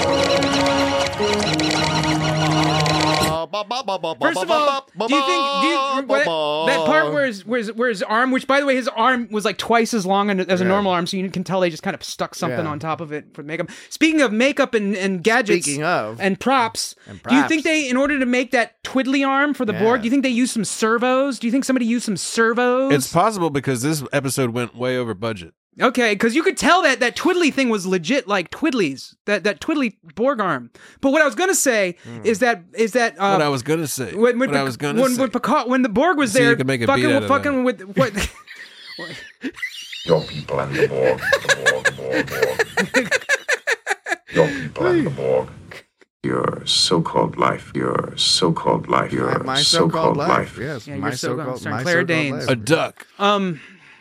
thing. First of all, do you think do you, what, that part where his, where, his, where his arm, which by the way, his arm was like twice as long as a Yeah. normal arm, so you can tell they just kind of stuck something Yeah. on top of it for makeup. Speaking of makeup and, and gadgets, Speaking of. and props, And do you props. think they, in order to make that twiddly arm for the Yeah. Borg, do you think they used some servos? Do you think somebody used some servos? it's possible because this episode went way over budget. Okay, because you could tell that that twiddly thing was legit, like twiddlies, that that twiddly Borg arm. But what I was gonna say is that is that uh, What I was gonna say. when, when, what I Pic- was gonna when, say. when Picard, when the Borg was See, you there, can make a fucking beat out of fucking with what? Your people and the Borg. The Borg. The Borg. Borg. Your people and the Borg. Your so-called life. Your so-called life. Your my so-called, so-called life. Yes, Yeah, my you're so- so-called starring my Claire so-called Danes. life. a duck. um,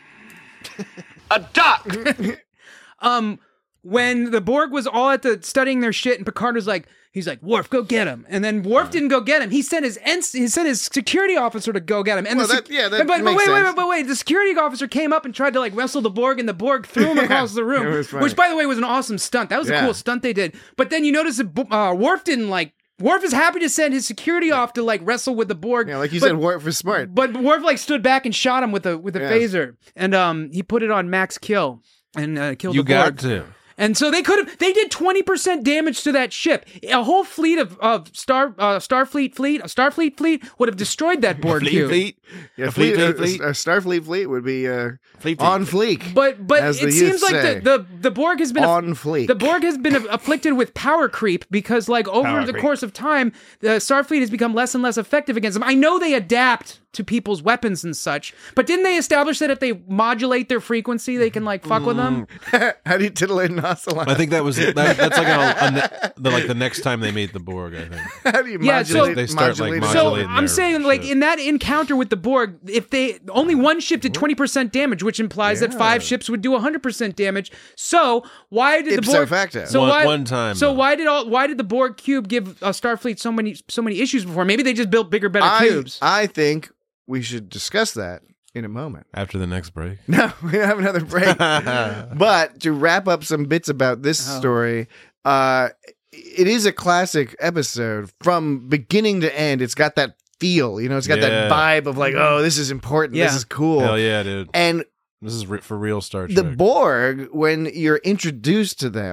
A duck! um, when the Borg was all at the studying their shit, and Picard was like, he's like, Worf, go get him. And then Worf didn't go get him. He sent his ens- he sent his security officer to go get him. And Well, the sec- that- yeah, that but, but makes wait, wait, sense. wait, but wait, the security officer came up and tried to like wrestle the Borg, and the Borg threw him across the it room, was funny. which by the way was an awesome stunt. That was a Yeah. cool stunt they did. But then you notice that uh, Worf didn't like. Worf is happy to send his security off to like wrestle with the Borg. Yeah, like you but- said, Worf was smart. But Worf like stood back and shot him with a with a Yes. phaser, and um he put it on max kill and uh, killed You the Borg. got to. And so they could have, they did twenty percent damage to that ship. A whole fleet of, of Star uh, Starfleet fleet, a Starfleet fleet would have destroyed that Borg Fleet, cube. fleet. Yeah, A fleet, fleet, fleet, uh, a Starfleet fleet would be uh, Fleet, fleet. on fleek. But but As it the seems youth like say. the, the the Borg has been On fleek. The Borg has been afflicted with power creep because like over Power the creep. course of time, the Starfleet has become less and less effective against them. I know they adapt to people's weapons and such, but didn't they establish that if they modulate their frequency, they can like fuck with them? How do you titillate an ocelot? I think that was that, that's like a, a ne- the, like the next time they meet the Borg. I think. How do you Yeah, so- modulate? They start, like, modulate- So modulating I'm their saying, like shit. in that encounter with the Borg, if they only one ship did twenty percent damage, which implies that five Yeah. ships would do one hundred percent damage. So why did Ipso the Borg? facto. So One- why one time, So though. why did all? Why did the Borg cube give uh, Starfleet so many so many issues before? Maybe they just built bigger, better I, cubes. I think we should discuss that in a moment. After the next break. No, we have another break. But to wrap up some bits about this Oh. story, uh, it is a classic episode from beginning to end. It's got that feel, you know, it's got Yeah. that vibe of like, oh, this is important. Yeah. This is cool. Hell yeah, dude. And This is re- for real Star Trek. the Borg, when you're introduced to them,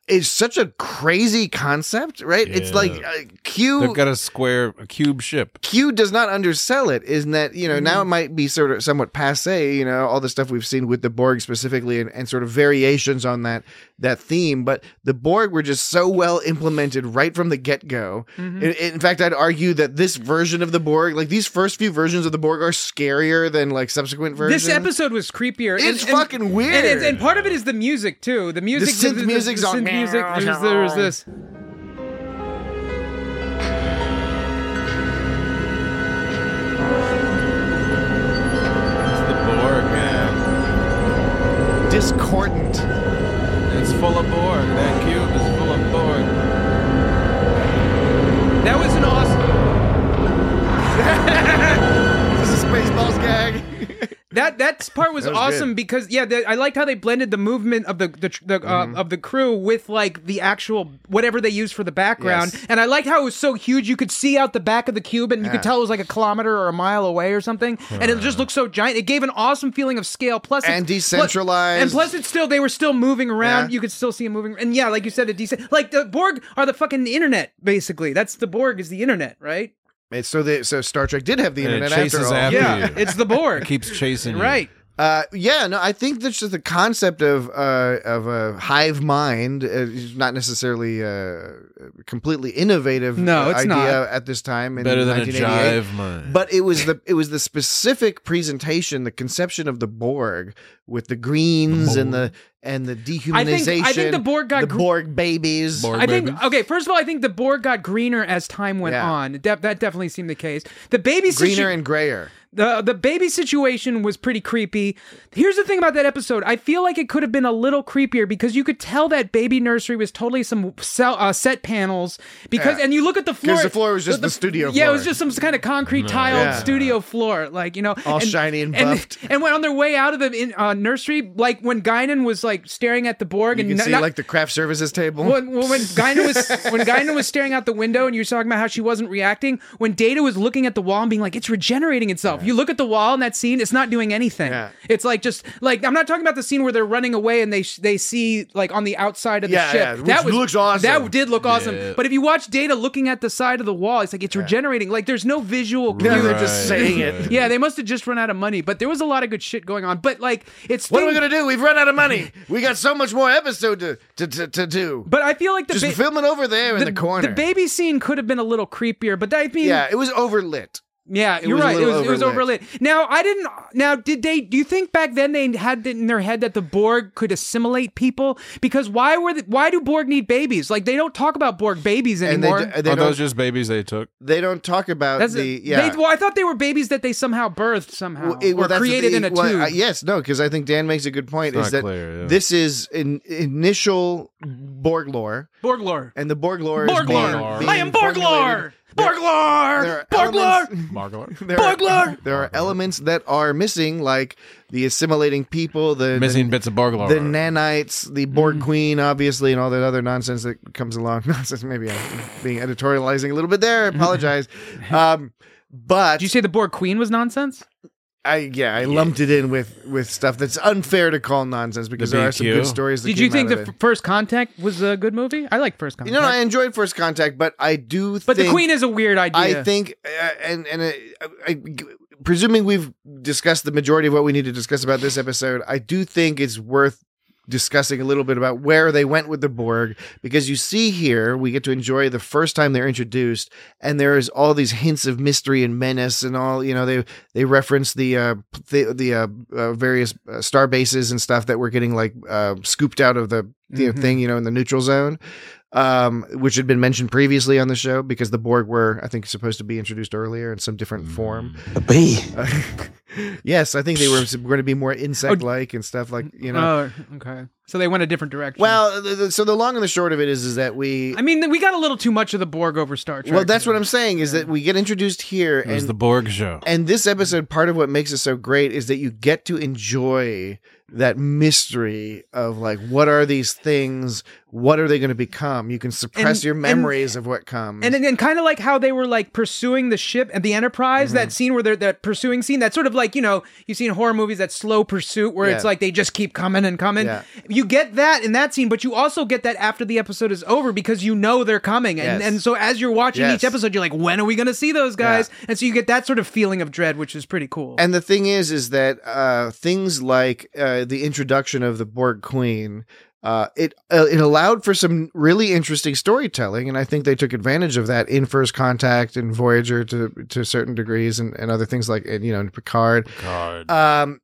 is such a crazy concept, right? It's Yeah. like uh, Q. They've got a square, a cube ship. Q does not undersell it. Isn't that, you know, Mm-hmm. now it might be sort of somewhat passe, you know, all the stuff we've seen with the Borg specifically and, and sort of variations on that that theme. But the Borg were just so well implemented right from the get-go. Mhm. In, in fact, I'd argue that this version of the Borg, like these first few versions of the Borg are scarier than like subsequent versions. This episode was creepier. It's fucking weird. And, and, and part of it is the music too. The music, synth the, the, music's the on- synth music. There's, there's this. It's the Borg, man. Discordant. It's full of Borg. That cube is full of Borg. That was an awesome. This is a Spaceballs gag. That that part was, That was awesome good. because yeah, the, I liked how they blended the movement of the the, the uh, Mm-hmm. of the crew with like the actual whatever they used for the background, Yes. and I liked how it was so huge you could see out the back of the cube and you Yeah. could tell it was like a kilometer or a mile away or something, and it just looked so giant. It gave an awesome feeling of scale. Plus, And it's- decentralized. and plus, it's still they were still moving around. Yeah. You could still see them moving, and yeah, like you said, it decent. Like the Borg are the fucking internet, basically. That's the Borg is the internet, right? It's so they so Star Trek did have the And it internet chases after all. after Yeah, you. it's the Borg. It keeps chasing you. Right. Uh, yeah, no, I think that's just the concept of uh, of a hive mind uh, is not necessarily uh, completely innovative. No, uh, it's idea not. at this time. In Better than a nineteen eighty-eight. jive mind. But it was the it was the specific presentation, the conception of the Borg with the greens and the and the dehumanization. I think the Borg got the gr- Borg babies. Borg I think babies. okay. First of all, I think the Borg got greener as time went Yeah. on. De- that definitely seemed the case. The baby situ- Greener and grayer. the the baby situation was pretty creepy. Here's the thing about that episode. I feel like it could have been a little creepier because you could tell that baby nursery was totally some cell, uh, set panels because Yeah. and you look at the floor. 'Cause the floor was just the studio Yeah, it floor. was just some kind of concrete tiled Yeah. studio floor, like you know, All shiny and buffed. And, when on their way out of the in, uh, nursery, like when Guinan was like staring at the Borg You and can not- see not- like the craft services table. when, when when Guinan was when Guinan was staring out the window and you were talking about how she wasn't reacting, when Data was looking at the wall and being like, it's regenerating itself. You look at the wall in that scene, it's not doing anything. Yeah. It's like just like I'm not talking about the scene where they're running away and they sh- they see like on the outside of the Yeah, ship. yeah, which that was, looks awesome. That did look awesome. Yeah. But if you watch Data looking at the side of the wall, it's like it's regenerating. Like there's no visual cue. Yeah, they're just saying it. Right. Yeah, they must have just run out of money. But there was a lot of good shit going on. But like it's What are we things- gonna do? We've run out of money. We got so much more episode to to, to, to do. But I feel like the Just ba- film it over there in the, corner. The baby scene could have been a little creepier, but I mean, yeah, it was overlit. yeah, it you're was a right. It little was, it was overlit. overlit. Now, I didn't. Now, did they? Do you think back then they had it in their head that the Borg could assimilate people? Because why were? The, why do Borg need babies? Like they don't talk about Borg babies And they, anymore. d- they Are don't those just babies they took? they don't talk about That's the a- yeah. They, well, I thought they were babies that they somehow birthed somehow Well, it- well, or that's the created thing. in a Well, tube. uh, yes, no, because I think Dan makes a good point. It's Is not that clear, yeah. this is in initial Borg lore, Borg lore. and the Borg lore is Borg being, lore. being I am Borg lore. formulated. Borg There lore. are Borg lore. elements- Margot? There Borg are, lore. there are elements that are missing, like the assimilating people, the Missing the, bits of Borg lore. the nanites, the Borg Mm. Queen, obviously, and all that other nonsense that comes along. Nonsense, maybe I'm being editorializing a little bit there. I apologize. um, but Did you say the Borg Queen was nonsense? I yeah, I lumped it in with with stuff that's unfair to call nonsense because The there are some B Q? good stories. That Did you came think out the of f- it. First Contact was a good movie? I like First You Contact. know, I enjoyed First Contact, but I do. but think, the Queen is a weird idea. I think, uh, and and uh, I, presuming we've discussed the majority of what we need to discuss about this episode, I do think it's worth discussing a little bit about where they went with the Borg, because you see here we get to enjoy the first time they're introduced, and there is all these hints of mystery and menace and all. You know, they they reference the uh, the, the uh, uh, various uh, star bases and stuff that were getting like uh, scooped out of the you know, Mhm. thing, you know, in the neutral zone. Um, which had been mentioned previously on the show because the Borg were, I think, supposed to be introduced earlier in some different form. A bee. Uh, yes, I think they were going to be more insect-like and stuff like, you know. Oh, okay. So they went a different direction. Well, the, the, so the long and the short of it is, is that we. I mean, we got a little too much of the Borg over Star Trek. Well, that's what I'm saying is that we get introduced here, It was and the Borg show. and this episode, part of what makes it so great is that you get to enjoy that mystery of like, what are these things? What are they going to become? You can suppress And- your and- memories of what comes. And and kind of like how they were like pursuing the ship and the Enterprise, Mm-hmm. that scene where they're that pursuing scene, that sort of like, you know, you've seen horror movies, that slow pursuit where Yeah. it's like they just keep coming and coming. Yeah. You get that in that scene, but you also get that after the episode is over because you know they're coming. And, Yes. and so as you're watching Yes. each episode, you're like, when are we going to see those guys? And so you get that sort of feeling of dread, which is pretty cool. And the thing is, is that uh, things like uh, the introduction of the Borg Queen, uh, it uh, it allowed for some really interesting storytelling, and I think they took advantage of that in First Contact and Voyager to to certain degrees, and, and other things like and, you know in Picard. Picard. Um,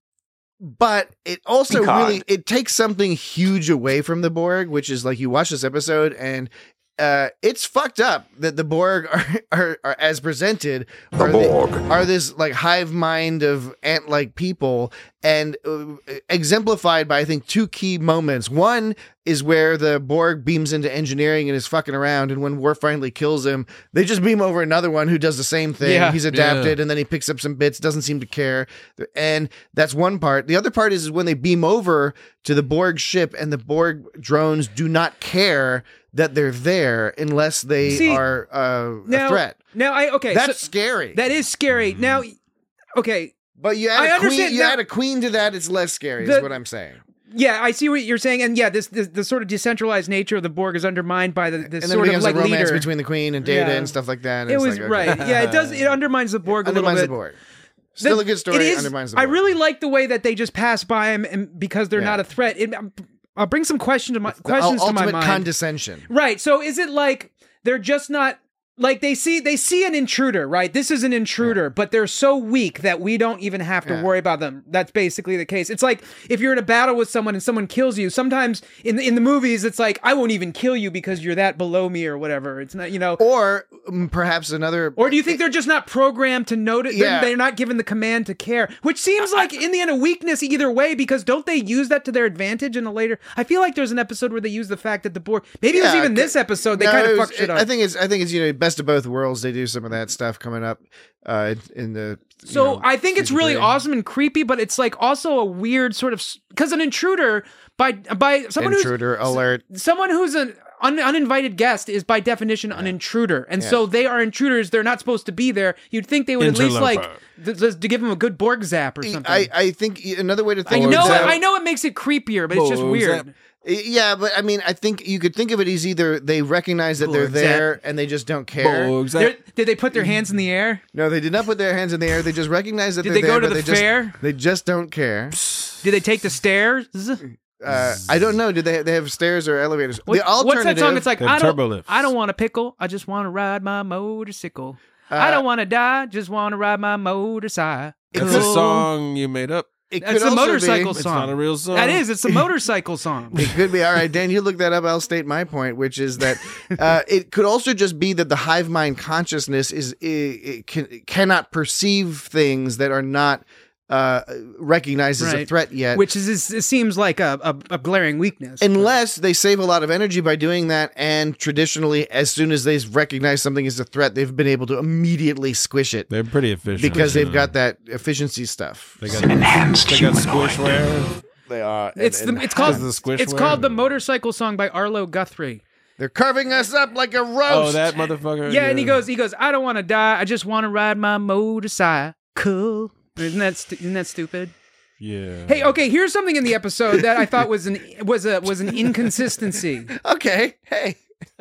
but it also Picard. really it takes something huge away from the Borg, which is like you watch this episode and. Uh, it's fucked up that the Borg are, are, are as presented are, Borg. The, are this like hive mind of ant-like people, and uh, exemplified by I think two key moments. One is where the Borg beams into engineering and is fucking around, and when Worf finally kills him, they just beam over another one who does the same thing. Yeah. He's adapted, Yeah. and then he picks up some bits, doesn't seem to care, and that's one part. The other part is, is when they beam over to the Borg ship, and the Borg drones do not care that they're there unless they See, are uh, now, a threat. Now, I okay, That's so- scary. that is scary. Now, okay, but you add I a queen. understand You now- add a queen to that. It's less scary. The- is what I'm saying. yeah, I see what you're saying, and yeah, this, this the sort of decentralized nature of the Borg is undermined by the this And then it sort of becomes like a romance leader. between the queen and Data Yeah. and stuff like that. and It it's was like, okay. right. Yeah, it does. It undermines the Borg a little Undermines bit. the Borg. Still The- a good story. It is, Undermines the I Borg. really like the way that they just pass by him, and because they're Yeah. not a threat. It, I'll bring some question to my The questions to my ultimate mind. condescension. Right. So is it like they're just not like they see they see an intruder, right? This is an intruder, but they're so weak that we don't even have to Yeah. worry about them. That's basically the case. It's like if you're in a battle with someone and someone kills you, sometimes in the, in the movies it's like I won't even kill you because you're that below me or whatever. It's not, you know. Or um, perhaps another. Or do you think they're just not programmed to notice? Yeah. They're, they're not given the command to care, which seems like in the end a weakness either way, because don't they use that to their advantage in a later? I feel like there's an episode where they use the fact that the Borg, maybe it was Yeah, even this episode, they No, kind it of was- fuck shit it- up. I think it's. I think it's. You know, best of both worlds. They do some of that stuff coming up uh, in the. you So know, I think it's season really three. awesome and creepy, but it's like also a weird sort of because an intruder by by someone Intruder who's alert. someone who's an un, uninvited guest is by definition an intruder, and Yeah. so they are intruders. They're not supposed to be there. You'd think they would at least like th- th- to give them a good Borg zap or something. I, I think another way to I think. know of that- I know it makes it creepier, but it's just Borg weird. zap. Yeah, but I mean, I think you could think of it as either they recognize that they're Borg zap. there and they just don't care. Borg zap. They're- Did they put their hands in the air? No, they did not put their hands in the air. They just recognize that Did they're they there. go to but the they just- fair? They just don't care. Did they take the stairs? Uh, I don't know. Did they they have stairs or elevators? What- the alternative. what's that song? It's like They have I don't, turbo lifts. I don't want a pickle. I just want to ride my motorcycle. Uh, I don't want to die. Just want to ride my motorcycle. It's a song you made up. It That's could a also motorcycle be, It's song. not a real song. That is. It's a motorcycle song. It could be. All right, Dan, you look that up. I'll state my point, which is that uh, it could also just be that the hive mind consciousness is it, it can, cannot perceive things that are not uh, recognized as a Right. threat yet. Which is, is it seems like a, a, a glaring weakness. Unless they save a lot of energy by doing that, and traditionally, as soon as they recognize something as a threat, they've been able to immediately squish it They're pretty efficient. because they've Yeah. got that efficiency stuff. They got Enhanced They got humanoid. squishware. They are. It's and- the it's called the squishware? it's called the motorcycle song by Arlo Guthrie. They're carving us up like a roast. Oh, that motherfucker. Yeah, and he goes he goes I don't want to die. I just want to ride my motorcycle. Isn't that stu- isn't that stupid? Yeah. Hey, okay, here's something in the episode that I thought was an was a was an inconsistency. Okay, hey.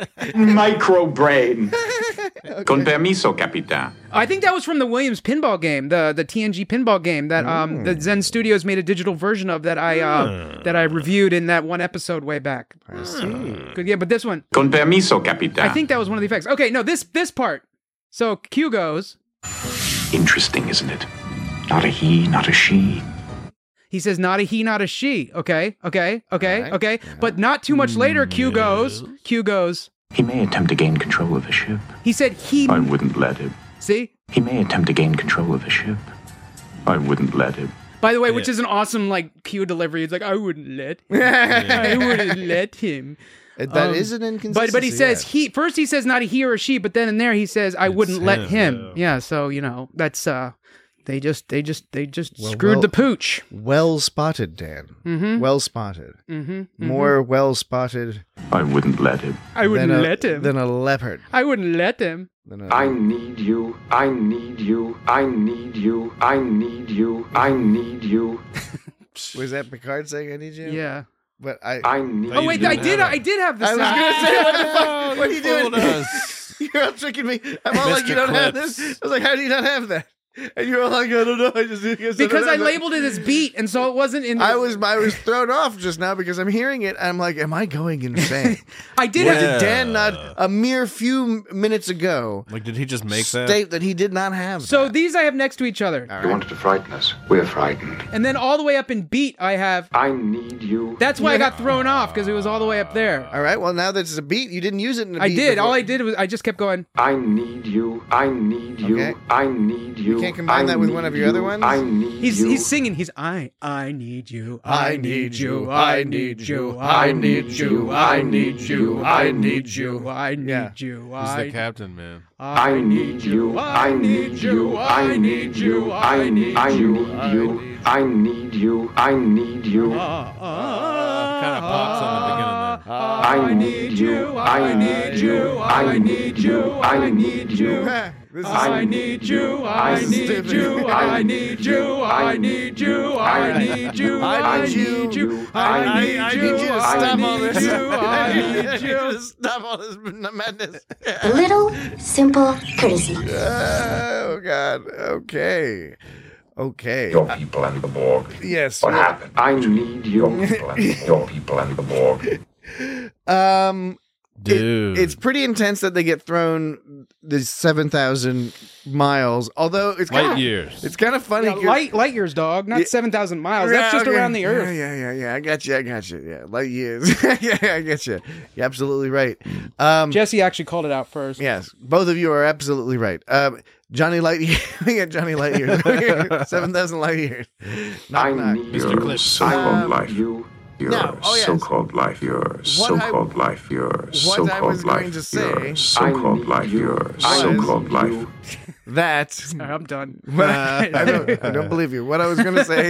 Micro brain. Con permiso, Capitán. I think that was from the Williams pinball game, the the T N G pinball game that um the Zen Studios made a digital version of that I uh, that I reviewed in that one episode way back. I see. Good, yeah, but this one, Con permiso, Capitán. I think that was one of the effects. Okay, no, this this part. So Q goes. Interesting, isn't it? Not a he, not a she. He says, not a he, not a she. Okay, okay, okay, Right. okay. But not too much later, Q goes. Q goes. He may attempt to gain control of the ship. He said he. I wouldn't let him. See? He may attempt to gain control of the ship. I wouldn't let him. By the way, which Yeah. is an awesome like Q delivery. It's like I wouldn't let. I wouldn't let him. That Um, is an inconsistency. But but he says yeah. he first he says not a he or a she, but then in there he says I wouldn't let him, him. yeah. Yeah, so you know that's uh They just, they just, they just Well, screwed well- the pooch. Well spotted, Dan. Mhm. Well spotted. Mm-hmm. More well spotted I wouldn't let him. I wouldn't than a, let him. than a leopard. I wouldn't let him. Than a, I need you. I need you. I need you. I need you. I need you. was that Picard saying I need you? Yeah. But I. I need Oh wait, I did, I did have the I was sound. gonna say, what the fuck? What are you Fooled doing? us. You're all tricking me. I'm all like, Mister you don't have Clips. this. I was like, how do you not have that? And you were like, I don't know. I just I guess Because I don't know. labeled it as beat, and so it wasn't in. The, I was I was thrown off just now because I'm hearing it. I'm like, am I going insane? I did. Or have did Dan not a mere few minutes ago Like, did he just make that? state that he did not have? So that? these I have next to each other, You wanted to frighten us. We're frightened. and then all the way up in beat I have. I need you. That's why I got thrown off because it was all the way up there. All right. Well, now that it's a beat, you didn't use it in a I beat did. before. All I did was I just kept going. I need you. I need you. Okay. I need you. You can't combine I that with need one of your you. other ones? I need He's you. he's singing. He's I I need you. I need you, I need you, I need you, I need you, I need you. I need Yeah. you. He's I the captain, man. I need you. I need you. I need you. I need I need you. I need you. I need you. Kind of pops on the beginning there. I need you. I need you. I need you. I need you. This is I need you. I need you. I need you. I need you. I need you. I need you. I need, I need you to stop all this. I I need need you you. to stop all this madness. Little simple courtesy. Oh God. Okay. Okay. Your people and the Borg. Yes. What well, happened? I need your people and the, your people and the Borg. Um. Dude. It, it's pretty intense that they get thrown the seven thousand miles. Although it's kind Light of, years. It's kind of funny. Yeah, 'cause- light light years, dog. Not Yeah. seven thousand miles. That's just Yeah, okay. around the Earth. Yeah, yeah, yeah, yeah. I got you. I got you. Yeah, light years. yeah, I get you. You're absolutely right. Um, Jesse actually called it out first. yes, both of you are absolutely right. Um, Johnny Light Years. We got Johnny Light Years. Seven thousand light years. Knock, I knock. need Mister your Clips. so-called Um, life. You. Your no, oh, yes. so-called life. Your What I- so-called life. Your what I so-called was going life. to say- Your so-called life. Your was- so-called life. That. Sorry, I'm done. What I, I, don't, I don't believe you. What I was going to say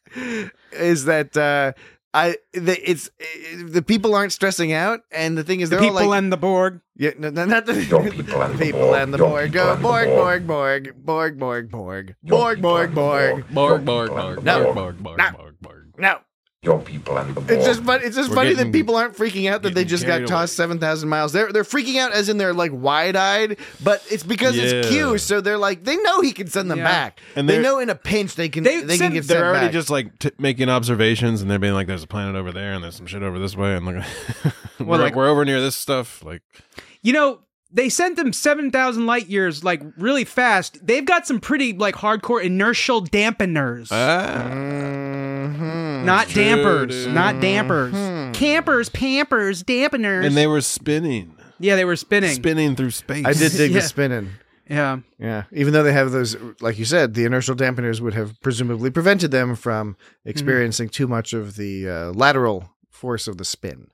is that uh, I the, it's the people aren't stressing out, and the thing is, The they're all people like, and the Borg. yeah, no, no, not the Your people and the people Borg. and the Your Borg. people Go and the Borg, Borg. Borg, Borg, Borg, Borg, Borg, Your Borg, people Borg, and the Borg. Borg, Your Borg, people and Borg, the No. Borg, Borg. Borg, No. Borg, Borg. No, Your people and the Borg. it's just fun. It's just We're funny getting- that people aren't freaking out that they getting just got carried tossed away. seven thousand miles. They're they're freaking out as in they're like wide eyed, but it's because it's Yeah. Q. So they're like they know he can send them Yeah. back, And they they're- know in a pinch they can They they, said can get They're sent already back. just like t- making observations, and they're being like, "There's a planet over there, and there's some shit over this way," and like, we're, like- we're over near this stuff. Like, You know, they sent them seven thousand light years like really fast. They've got some pretty like hardcore inertial dampeners. ah, Mhm. not true, dampers. dude. Not dampers. Hmm. Campers, pampers, dampeners. and they were spinning, yeah, they were spinning. spinning through space. I did dig Yeah. the spinning. Yeah. Yeah, even though they have those, like you said, the inertial dampeners would have presumably prevented them from experiencing too much of the uh, lateral force of the spin.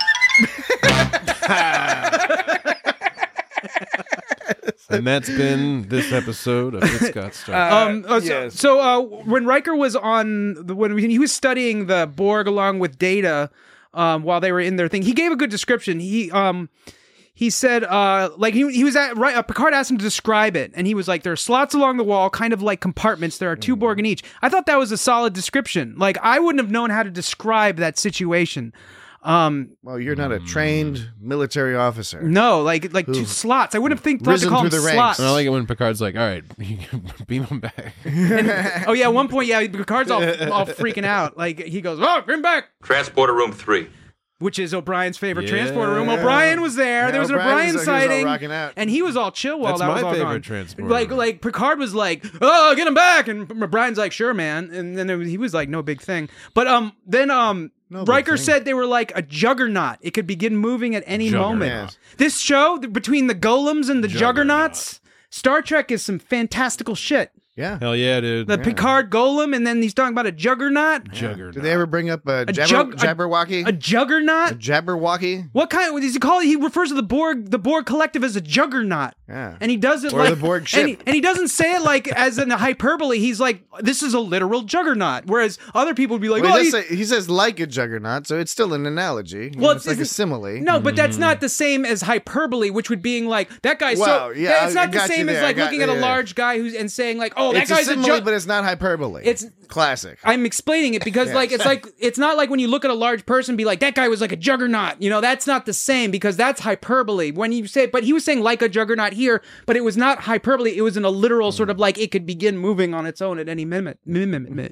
And that's been this episode of It's Got Started. Um, uh, so, yes. so uh, when Riker was on the when he was studying the Borg along with Data, um, while they were in their thing, he gave a good description. He um. He said, uh, like he, he was at right. Uh, Picard asked him to describe it, and he was like, "There are slots along the wall, kind of like compartments. There are two Borg in each." I thought that was a solid description. Like I wouldn't have known how to describe that situation. Um, Well, you're not a trained military officer. no, like like two Who've slots. I wouldn't have think thought to risen call them through the ranks. slots. And I like it when Picard's like, "All right, beam him back." Oh yeah, at one point, yeah, Picard's all all freaking out. Like he goes, "Oh, bring back." Transporter room three. Which is O'Brien's favorite Yeah. transporter room. O'Brien was there. Yeah, there was an O'Brien O'Brien was- he was all sighting, rocking out. and he was all chill while That's that my was all favorite gone. transporter. Like, like Picard was like, "Oh, get him back," and O'Brien's like, "Sure, man." And then there was, he was like, "No big thing." But um, then um, No big Riker thing. said they were like a juggernaut. It could begin moving at any Juggernaut. moment. Yes. This show th- between the golems and the Juggernaut. juggernauts, Star Trek is some fantastical shit. Yeah. Hell yeah, dude. The Yeah. Picard golem, and then he's talking about a juggernaut. Juggernaut. Did they ever bring up a, A jabber, jug- a- Jabberwocky? A juggernaut? A Jabberwocky? What kind? What does he call it? He refers to the Borg, the Borg collective, as a juggernaut. Yeah. And he does it Or like the Borg ship. And he, and he doesn't say it like as in a hyperbole. He's like, this is a literal juggernaut. Whereas other people would be like, Well, oh, he, he, does say, he says like a juggernaut, so it's still an analogy. You Well, know, it's, like a simile. no, but that's not the same as hyperbole, which would being like that guy's Well, so. yeah, it's I not the got you same as there. I like got- looking at a yeah. large guy who's and saying like, oh, that it's a guy's a, simile, jug- but it's not hyperbole. It's classic. I'm explaining it because Yes. like it's like it's not like when you look at a large person and be like that guy was like a juggernaut. You know, that's not the same because that's hyperbole. When you say but he was saying like a juggernaut here, but it was not hyperbole. It was in a literal sort of like it could begin moving on its own at any minute. minute.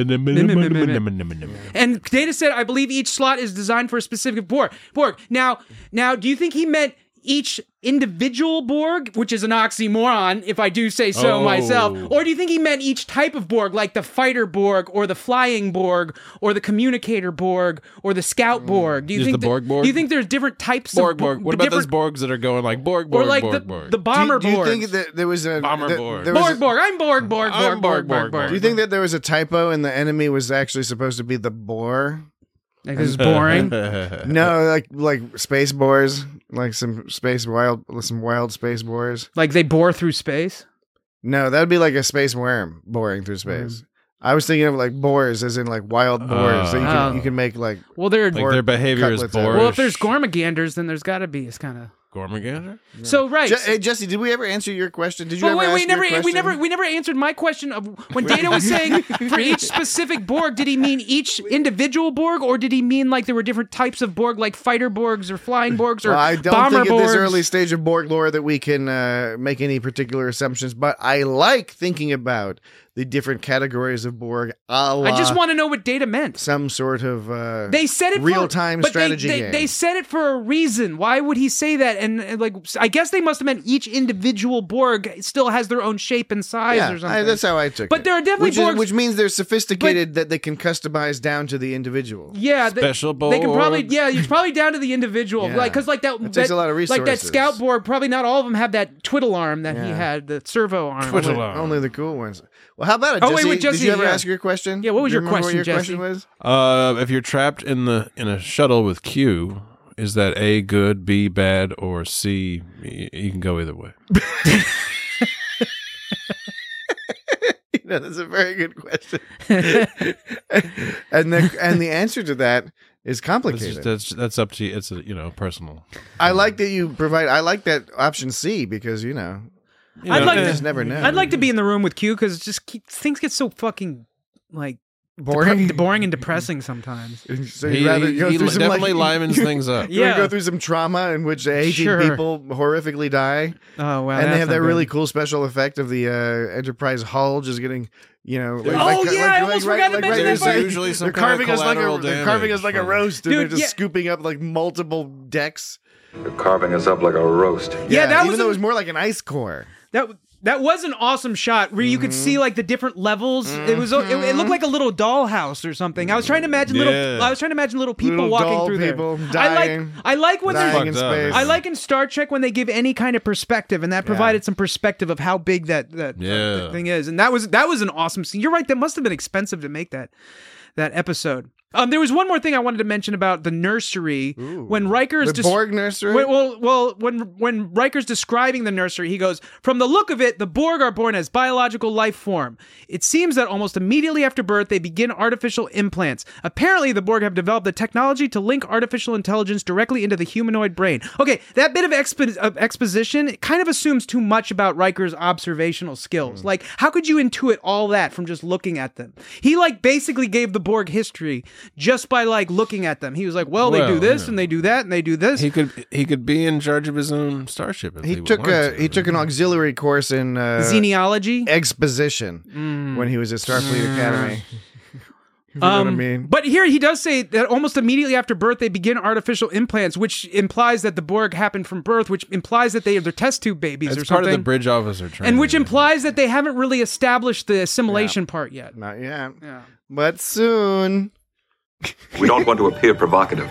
And Data said, I believe each slot is designed for a specific Borg. Borg. Now, now, do you think he meant each individual Borg, which is an oxymoron, if I do say so Oh. myself, or do you think he meant each type of Borg, like the fighter Borg, or the flying Borg, or the communicator Borg, or the scout Borg? Do you Just think the Borg that- Borg? Do you think there's different types Borg, of Borg. Borg? What about those different- Borgs that are going like Borg, Borg, or like Borg, the, Borg? the bomber do, you, do you Borgs? think that there was a Bomber that- Borg. there was Borg, a- Borg. I'm Borg, Borg, I'm Borg, Borg, Borg, Borg, Borg, Borg. Do you think that there was a typo and the enemy was actually supposed to be the boar? Like, this is boring. No, like like space boars, like some space wild, some wild space boars. Like they bore through space? No, that would be like a space worm boring through space. Mm. I was thinking of like boars, as in like wild boars that you can Oh. you can make like. Well, they're Like their behavior is cutlets out of. boorish. well, if there's Gormaganders, then there's got to be. It's kind of Gormagander? so right. Je- hey Jesse, did we ever answer your question? Did you But ever wait, ask we your never, question? we never, we never answered my question of when Data was saying for each specific Borg. Did he mean each individual Borg, or did he mean like there were different types of Borg, like fighter Borgs or flying Borgs or Well, I don't bomber think at Borgs? this early stage of Borg lore that we can uh, make any particular assumptions, but I like thinking about the different categories of Borg. A la I just want to know what Data meant. some sort of uh, They said it real for, time but strategy they, they, game. They said it for a reason. Why would he say that? And, and like, I guess they must have meant each individual Borg still has their own shape and size yeah, or something. I, that's how I took But it. there are definitely which, is- Borgs- which means they're sophisticated that they can customize down to the individual. Yeah, they- Special They can probably, Borgs. yeah, it's probably down to the individual, Yeah. like because like that, It takes that- a lot of Like that resources. Scout Borg, probably not all of them have that twiddle arm that he Yeah. had, the servo arm. Twiddle Only, arm. only the cool ones. Well, how about it, Oh, Jesse? wait, wait, Jesse, Did you ever yeah. ask your question? Yeah, what was Do you your remember question, what your Jesse? question was? Uh, if you're trapped in the in a shuttle with Q, is that A, good, B, bad, or C? y- You can go either way. You know, that's a very good question. and the and the answer to that is That's, complicated. just, that's that's up to you. It's a you know personal. I like that you provide. I like that option C because you know, You I'd know, like you eh, just never know. I'd like to be in the room with Q because just keep, things get so fucking like boring, depre- boring and depressing sometimes. So He, you'd rather he, go he through some, definitely like, livens things up. You wanna Yeah. go through some trauma in which eighteen Sure. people horrifically die, Oh wow! and they that's have not that good. really cool special effect of the uh, Enterprise hull just getting, you know. Like, Oh, like, yeah, I almost forgot to mention right that there's part. Usually some they're kind of carving us like a collateral they're carving us damage like a from- roast, and Dude, they're just yeah. scooping up like multiple decks. You're carving us up like a roast. Yeah, that even was though a- it was more like an ice core. That that was an awesome shot where you could Mm-hmm. see like the different levels. It was it, it looked like a little dollhouse or something. I was trying to imagine little. Yeah. I was trying to imagine little people Little walking doll through people there. dying, I like I like when dying there's in Fucked up, space. man. I like in Star Trek when they give any kind of perspective, and that provided some perspective of how big that that, Yeah. that thing is. And that was that was an awesome scene. You're right. That must have been expensive to make that that episode. Um, there was one more thing I wanted to mention about the nursery when Riker's The Borg nursery? When, well, well, when when Riker's describing the nursery, he goes, "From the look of it, the Borg are born as biological life form. It seems that almost immediately after birth, they begin artificial implants. Apparently, the Borg have developed the technology to link artificial intelligence directly into the humanoid brain." Okay, that bit of, expo- of exposition it kind of assumes too much about Riker's observational skills. Hmm. Like, how could you intuit all that from just looking at them? He like basically gave the Borg history just by like looking at them. He was like, "Well, they do Well, this yeah. and they do that and they do this." He could he could be in charge of his own starship. If he, He took wanted a to. he took an auxiliary course in uh, Xenealogy? exposition Mm. when he was at Starfleet Academy. You know what I Um, mean? But here he does say that almost immediately after birth they begin artificial implants, which implies that the Borg happened from birth, which implies that they are their test tube babies It's or part something. of the bridge officer training. and which implies that they haven't really established the assimilation part yet. Not yet, Yeah. but soon. We don't want to appear provocative.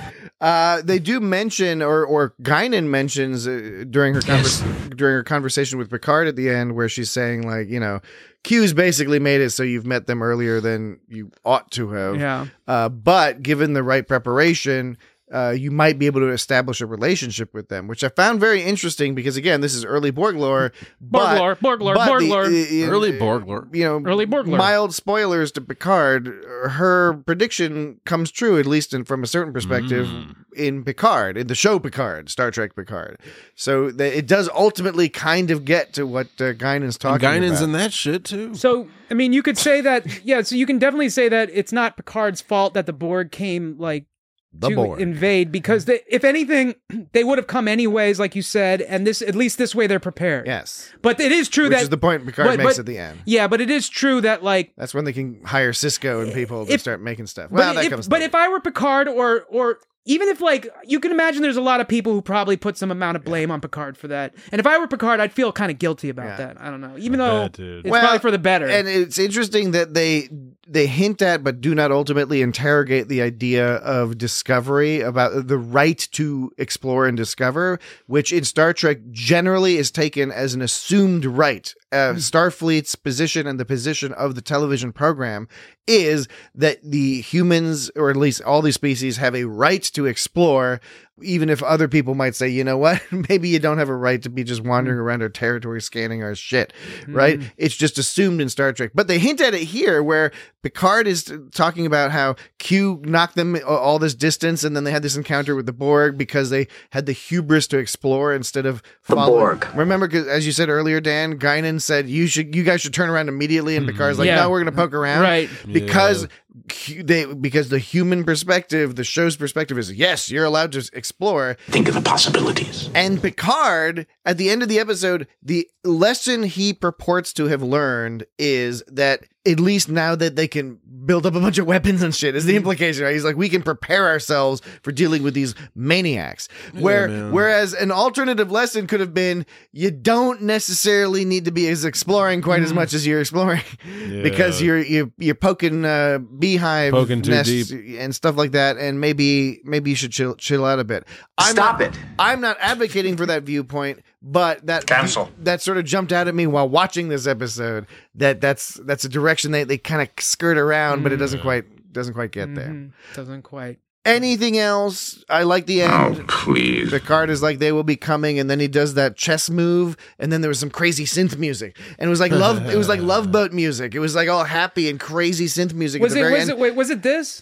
Uh, they do mention, or or Guinan mentions uh, during her convers- during her conversation with Picard at the end, where she's saying like, you know, Q's basically made it so you've met them earlier than you ought to have. Yeah. Uh, but given the right preparation, uh, you might be able to establish a relationship with them, which I found very interesting because, again, this is early Borg lore. But, Borg lore, Borg lore, but Borg the- lore. uh, Early Borg lore. You know, Early Borg lore. mild spoilers to Picard. Her prediction comes true, at least in, from a certain perspective, Mm. in Picard, in the show Picard, Star Trek Picard. So the, it does ultimately kind of get to what uh, Guinan's talking And Guinan's about. in that shit too. So, I mean, you could say that, yeah, so you can definitely say that it's not Picard's fault that the Borg came, like, The to Borg. invade, because they, if anything, they would have come anyways, like you said, and this at least this way they're prepared. Yes. But it is true Which that... is the point Picard but- makes but- at the end. Yeah, but it is true that, like... That's when they can hire Cisco and people to If- start making stuff. Well, but that if, comes But later. if I were Picard, or or even if, like, you can imagine there's a lot of people who probably put some amount of blame on Picard for that. And if I were Picard, I'd feel kind of guilty about Yeah. that. I don't know. Even though bet, dude. it's Well, probably for the better. And it's interesting that they they hint at but do not ultimately interrogate the idea of discovery, about the right to explore and discover, which in Star Trek generally is taken as an assumed right. Uh, Starfleet's position and the position of the television program is that the humans, or at least all these species, have a right to explore, even if other people might say, you know what, maybe you don't have a right to be just wandering around our territory scanning our shit, right? It's just assumed in Star Trek. But they hint at it here where Picard is talking about how Q knocked them all this distance, and then they had this encounter with the Borg because they had the hubris to explore instead of The following. Borg. Remember, 'cause as you said earlier, Dan, Guinan said, you should, you guys should turn around immediately, and Picard's like, Yeah. no, we're going to poke around. Right. Because Q- they, because the human perspective, the show's perspective is, yes, you're allowed to explore. Think of the possibilities. And Picard, at the end of the episode, the lesson he purports to have learned is that at least now that they can build up a bunch of weapons and shit, is the implication, right? He's like, we can prepare ourselves for dealing with these maniacs. Where, man. whereas an alternative lesson could have been, you don't necessarily need to be as exploring quite as much as you're exploring, because Yeah. you're you're you're poking uh, beehive Poking too nests deep. and stuff like that, and maybe maybe you should chill chill out a bit. I'm Stop not, it. I'm not advocating for that viewpoint, but that Cancel. that sort of jumped out at me while watching this episode. That that's that's a direction they, they kind of skirt around, but it doesn't quite doesn't quite get there. Mhm. Doesn't quite. Anything else? I like the end. Oh, please. Picard is like, they will be coming, and then he does that chess move, and then there was some crazy synth music, and it was like love. It was like Love Boat music. It was like all happy and crazy synth music. Was at the it? very Was end. it? Wait, was it this?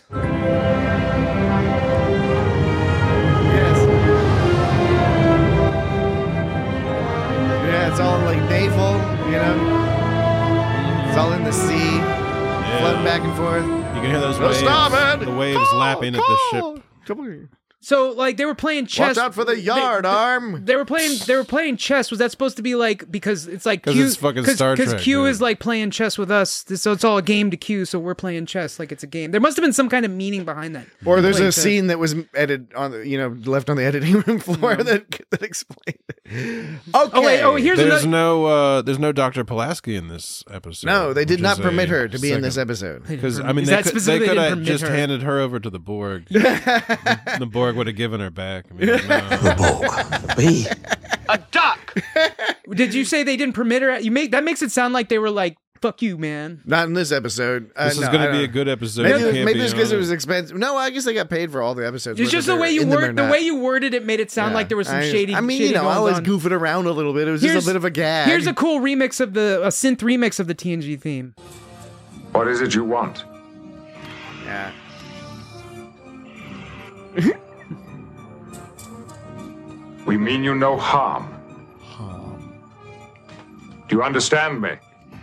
Yes. Yeah, it's all like naval, you know. It's all in the sea, floating back and forth. You can hear those No waves, starboard! the waves lapping at the ship. ship. So, like, they were playing chess. Watch out for the yard they, arm. They were playing. They were playing chess. Was that supposed to be like, because it's like 'Cause Q, it's fucking Star Because Trek, Q dude. is like playing chess with us, so it's all a game to Q. So we're playing chess like it's a game. There must have been some kind of meaning behind that. Or there's Playing a chess. scene that was edited on the, you know, left on the editing room floor that that explained it. Okay. Oh wait. Oh, here's There's another. no, uh, there's no Doctor Pulaski in this episode. No, they did which not is permit a her to be in this second- episode. Because I mean, Is they that could, they specifically could they have didn't just permit her? handed her over to the Borg. the, the Borg would have given her back. I mean, no. The Borg. B. A duck. Did you say they didn't permit her? You make that makes it sound like they were like, "Fuck you, man." Not in this episode. Uh, This is no, going I to be don't- a good episode. Maybe, You can't maybe be it's because on it was expensive. No, I guess they got paid for all the episodes. It's whether just the they way were you in them or word the not. way you worded it made it sound Yeah. like there was some I, shady. I mean, shady you know, I goings was on. goofing around a little bit. It was just Here's- a bit of a gag. Here's a cool remix of the a synth remix of the T N G theme. What is it you want? Yeah. We mean you no harm. Do you understand me?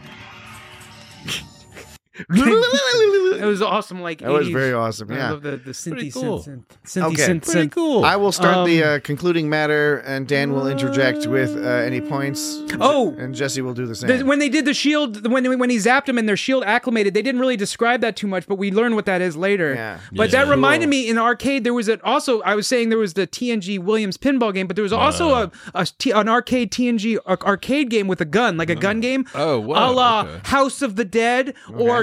It was awesome. Like That was eighties. very awesome, yeah. I love the the synthy cool. synth, synth, synthy Okay. synth, Pretty synth. cool. I will start the Um, uh, concluding matter, and Dan will interject with uh, any points. Oh! and Jesse will do the same. The- when they did the shield, when when he zapped him and their shield acclimated, they didn't really describe that too much, but we learned what that is later. Yeah. But Yeah. that reminded me, in arcade there was a, also I was saying there was the T N G Williams pinball game, but there was also a, a T- an arcade T N G ar- arcade game with a gun, like a gun game. Oh, wow, a la okay. House of the Dead or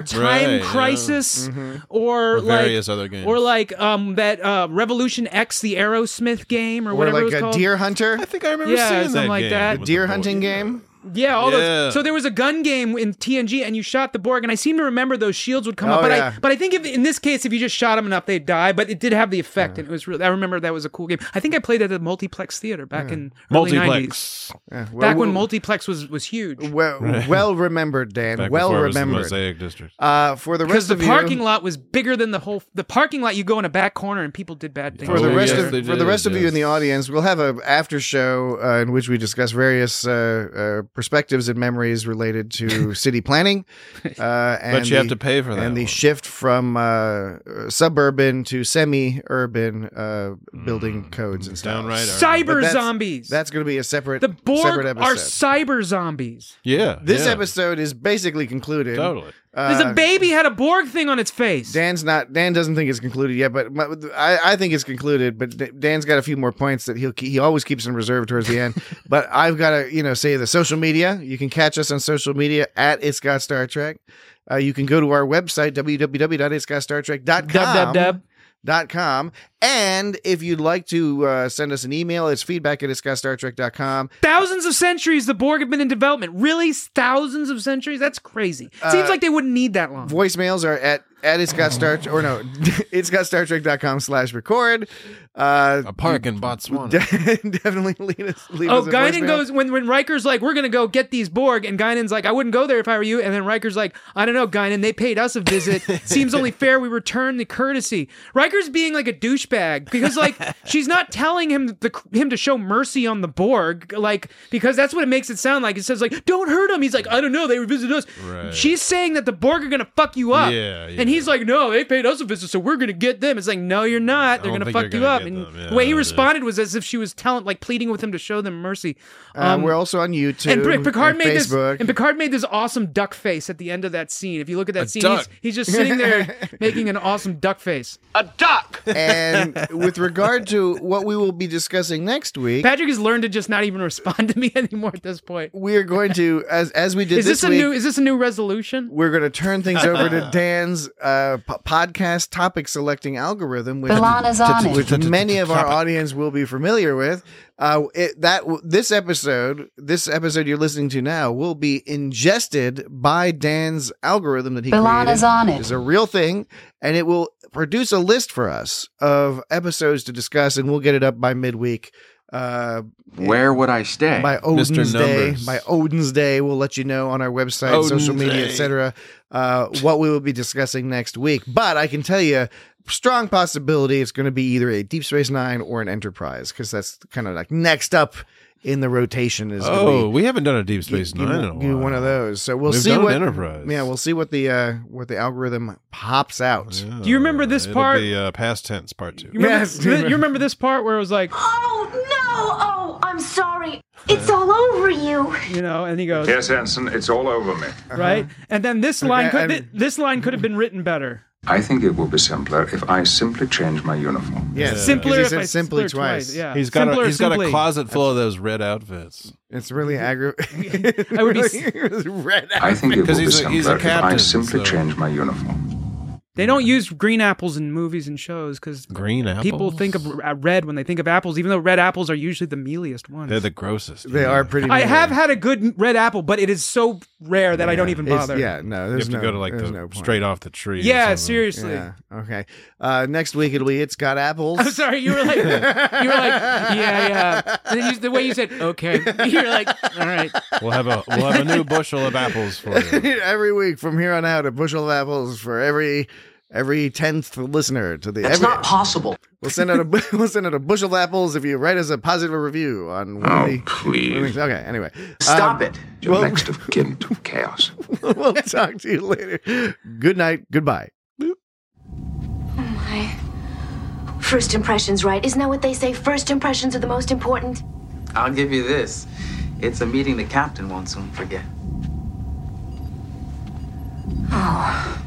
Time Right, yeah. Crisis, Mm-hmm. or, Or like various other games. or like um that uh, Revolution X, the Aerosmith game, or, Or whatever it like was a called. Deer Hunter. I think I remember Yeah, seeing something that like game that. with Deer the hunting board. game. Yeah, all Yeah. those. So there was a gun game in T N G, and you shot the Borg, and I seem to remember those shields would come Oh, up. But yeah. I, but I think if, in this case, if you just shot them enough, they'd die. But it did have the effect, and it was really. I remember that was a cool game. I think I played it at the Multiplex Theater back in early nineties. Multiplex. Yeah, well, Back when well- Multiplex was was huge. Well, well remembered, Dan. Back well before it was the remembered. Mosaic District. Uh, for the Because rest the of parking you, lot was bigger than the whole. The parking lot, you go in a back corner, and people did bad things. for the Oh, rest yes, of they for the did, rest of you yes. in the audience, we'll have a after show uh, in which we discuss various uh, uh, perspectives and memories related to city planning. Uh, and But you have the- to pay for that And the one. shift from uh, suburban to semi-urban uh, building codes and stuff. Downright. Cyber But that's- zombies. That's going to be a separate the Borg separate episode. are cyber zombies. Yeah. This yeah. episode is basically concluded. Totally. There's Uh, a baby had a Borg thing on its face. Dan's not. Dan doesn't think it's concluded yet, but my, I, I think it's concluded. But D- Dan's got a few more points that he'll he always keeps in reserve towards the end. But I've got to you know say the social media. You can catch us on social media at It's Got Star Trek. Uh, you can go to our website w w w dot its got star trek dot com. Dub, dub, dub. Dot com. And if you'd like to uh, send us an email, it's feedback at its got star trek dot com. Thousands of centuries the Borg have been in development. Really? Thousands of centuries? That's crazy. Seems Uh, like they wouldn't need that long. Voicemails are at at it's got star or no it's got star trek dot com slash record. Uh, A park in Botswana. definitely leave us. Leave Oh, us a Guinan voicemail. goes when when Riker's like, "We're gonna go get these Borg," and Guinan's like, "I wouldn't go there if I were you." And then Riker's like, "I don't know, Guinan. They paid us a visit. Seems only fair we return the courtesy." Riker's being like a douchebag because like she's not telling him the him to show mercy on the Borg, like because that's what it makes it sound like. It says like, "Don't hurt him." He's like, "I don't know. They visit us." Right. She's saying that the Borg are gonna fuck you up. Yeah, yeah. And he's like, "No, they paid us a visit, so we're gonna get them." It's like, "No, you're not. They're don't gonna think fuck you're you gonna up." get And them. Yeah, the way he it is. responded was as if she was telling, like, pleading with him to show them mercy. Um, we're also on YouTube and P- Picard and made Facebook. this, and Picard made this awesome duck face at the end of that scene. If you look at that A scene, duck. he's, he's just sitting there making an awesome duck face. A duck! And with regard to what we will be discussing next week, Patrick has learned to just not even respond to me anymore at this point. we are going to, as as we did Is this, this a week, new? Is this a new resolution? we're going to turn things over to Dan's uh, p- podcast topic selecting algorithm, which, Bilana's on it. which many of our audience will be familiar with. Uh, it, that this episode, this episode you're listening to now, will be ingested by Dan's algorithm that he Bilana's created. on it. It's a real thing, and it will produce a list for us of episodes to discuss, and we'll get it up by midweek. Uh, Where would I stay? by Odin's Mister Day. Numbers. By Odin's Day, we'll let you know on our website, Odin's social media, Day. et cetera, uh, what we will be discussing next week. But I can tell you, strong possibility it's going to be either a Deep Space Nine or an Enterprise, because that's kind of like next up in the rotation. Is gonna Oh, be, we haven't done a Deep Space you- Nine in a you- while. one of those. So we'll We've see done what Enterprise. Yeah, we'll see what the uh, what the algorithm pops out. Yeah, Do you remember this it'll part? Be, uh, past tense part two. You remember, Yes. you remember this part where it was like, Oh, no! Oh, I'm sorry. It's all over you. you know, and he goes, Yes, Ensign, it's all over me. right? And then this line Okay, could and- this line could have been written better. I think it will be simpler if I simply change my uniform. Yes, Simpler because if he I said simply simpler twice. Yeah, He's got Simpler, a he's got a simply. closet full of those red outfits. It's really aggravating. I would be s- red. I think it will Because be he's a- he's a simpler if I captain, simply so- change my uniform. They don't use green apples in movies and shows because Green apples. people think of uh, red when they think of apples, even though red apples are usually the mealiest ones. They're the grossest. They are pretty. I mean. have had a good red apple, but it is so rare that I don't even It's- bother. yeah, no, You there's have to no, go to like there's the no point. straight off the tree. or Yeah, something. seriously. Yeah. Okay. Uh, next week it'll be It's Got Apples. I'm sorry, you were like, you were like, yeah, yeah. And then you, the way you said, okay, you're like, all right. We'll have a we'll have a new bushel of apples for you. Every week from here on out, a bushel of apples for every every tenth listener to the. That's every, not possible. We'll send out a bu- we'll send out a bushel of apples if you write us a positive review on. One Oh, of the, please. Okay. Anyway, Stop Um, it. You're well- next of kin to chaos. we'll talk to you later. Good night. Goodbye. Oh, my. First impressions, right? Isn't that what they say? First impressions are the most important. I'll give you this. It's a meeting the captain won't soon forget. Oh.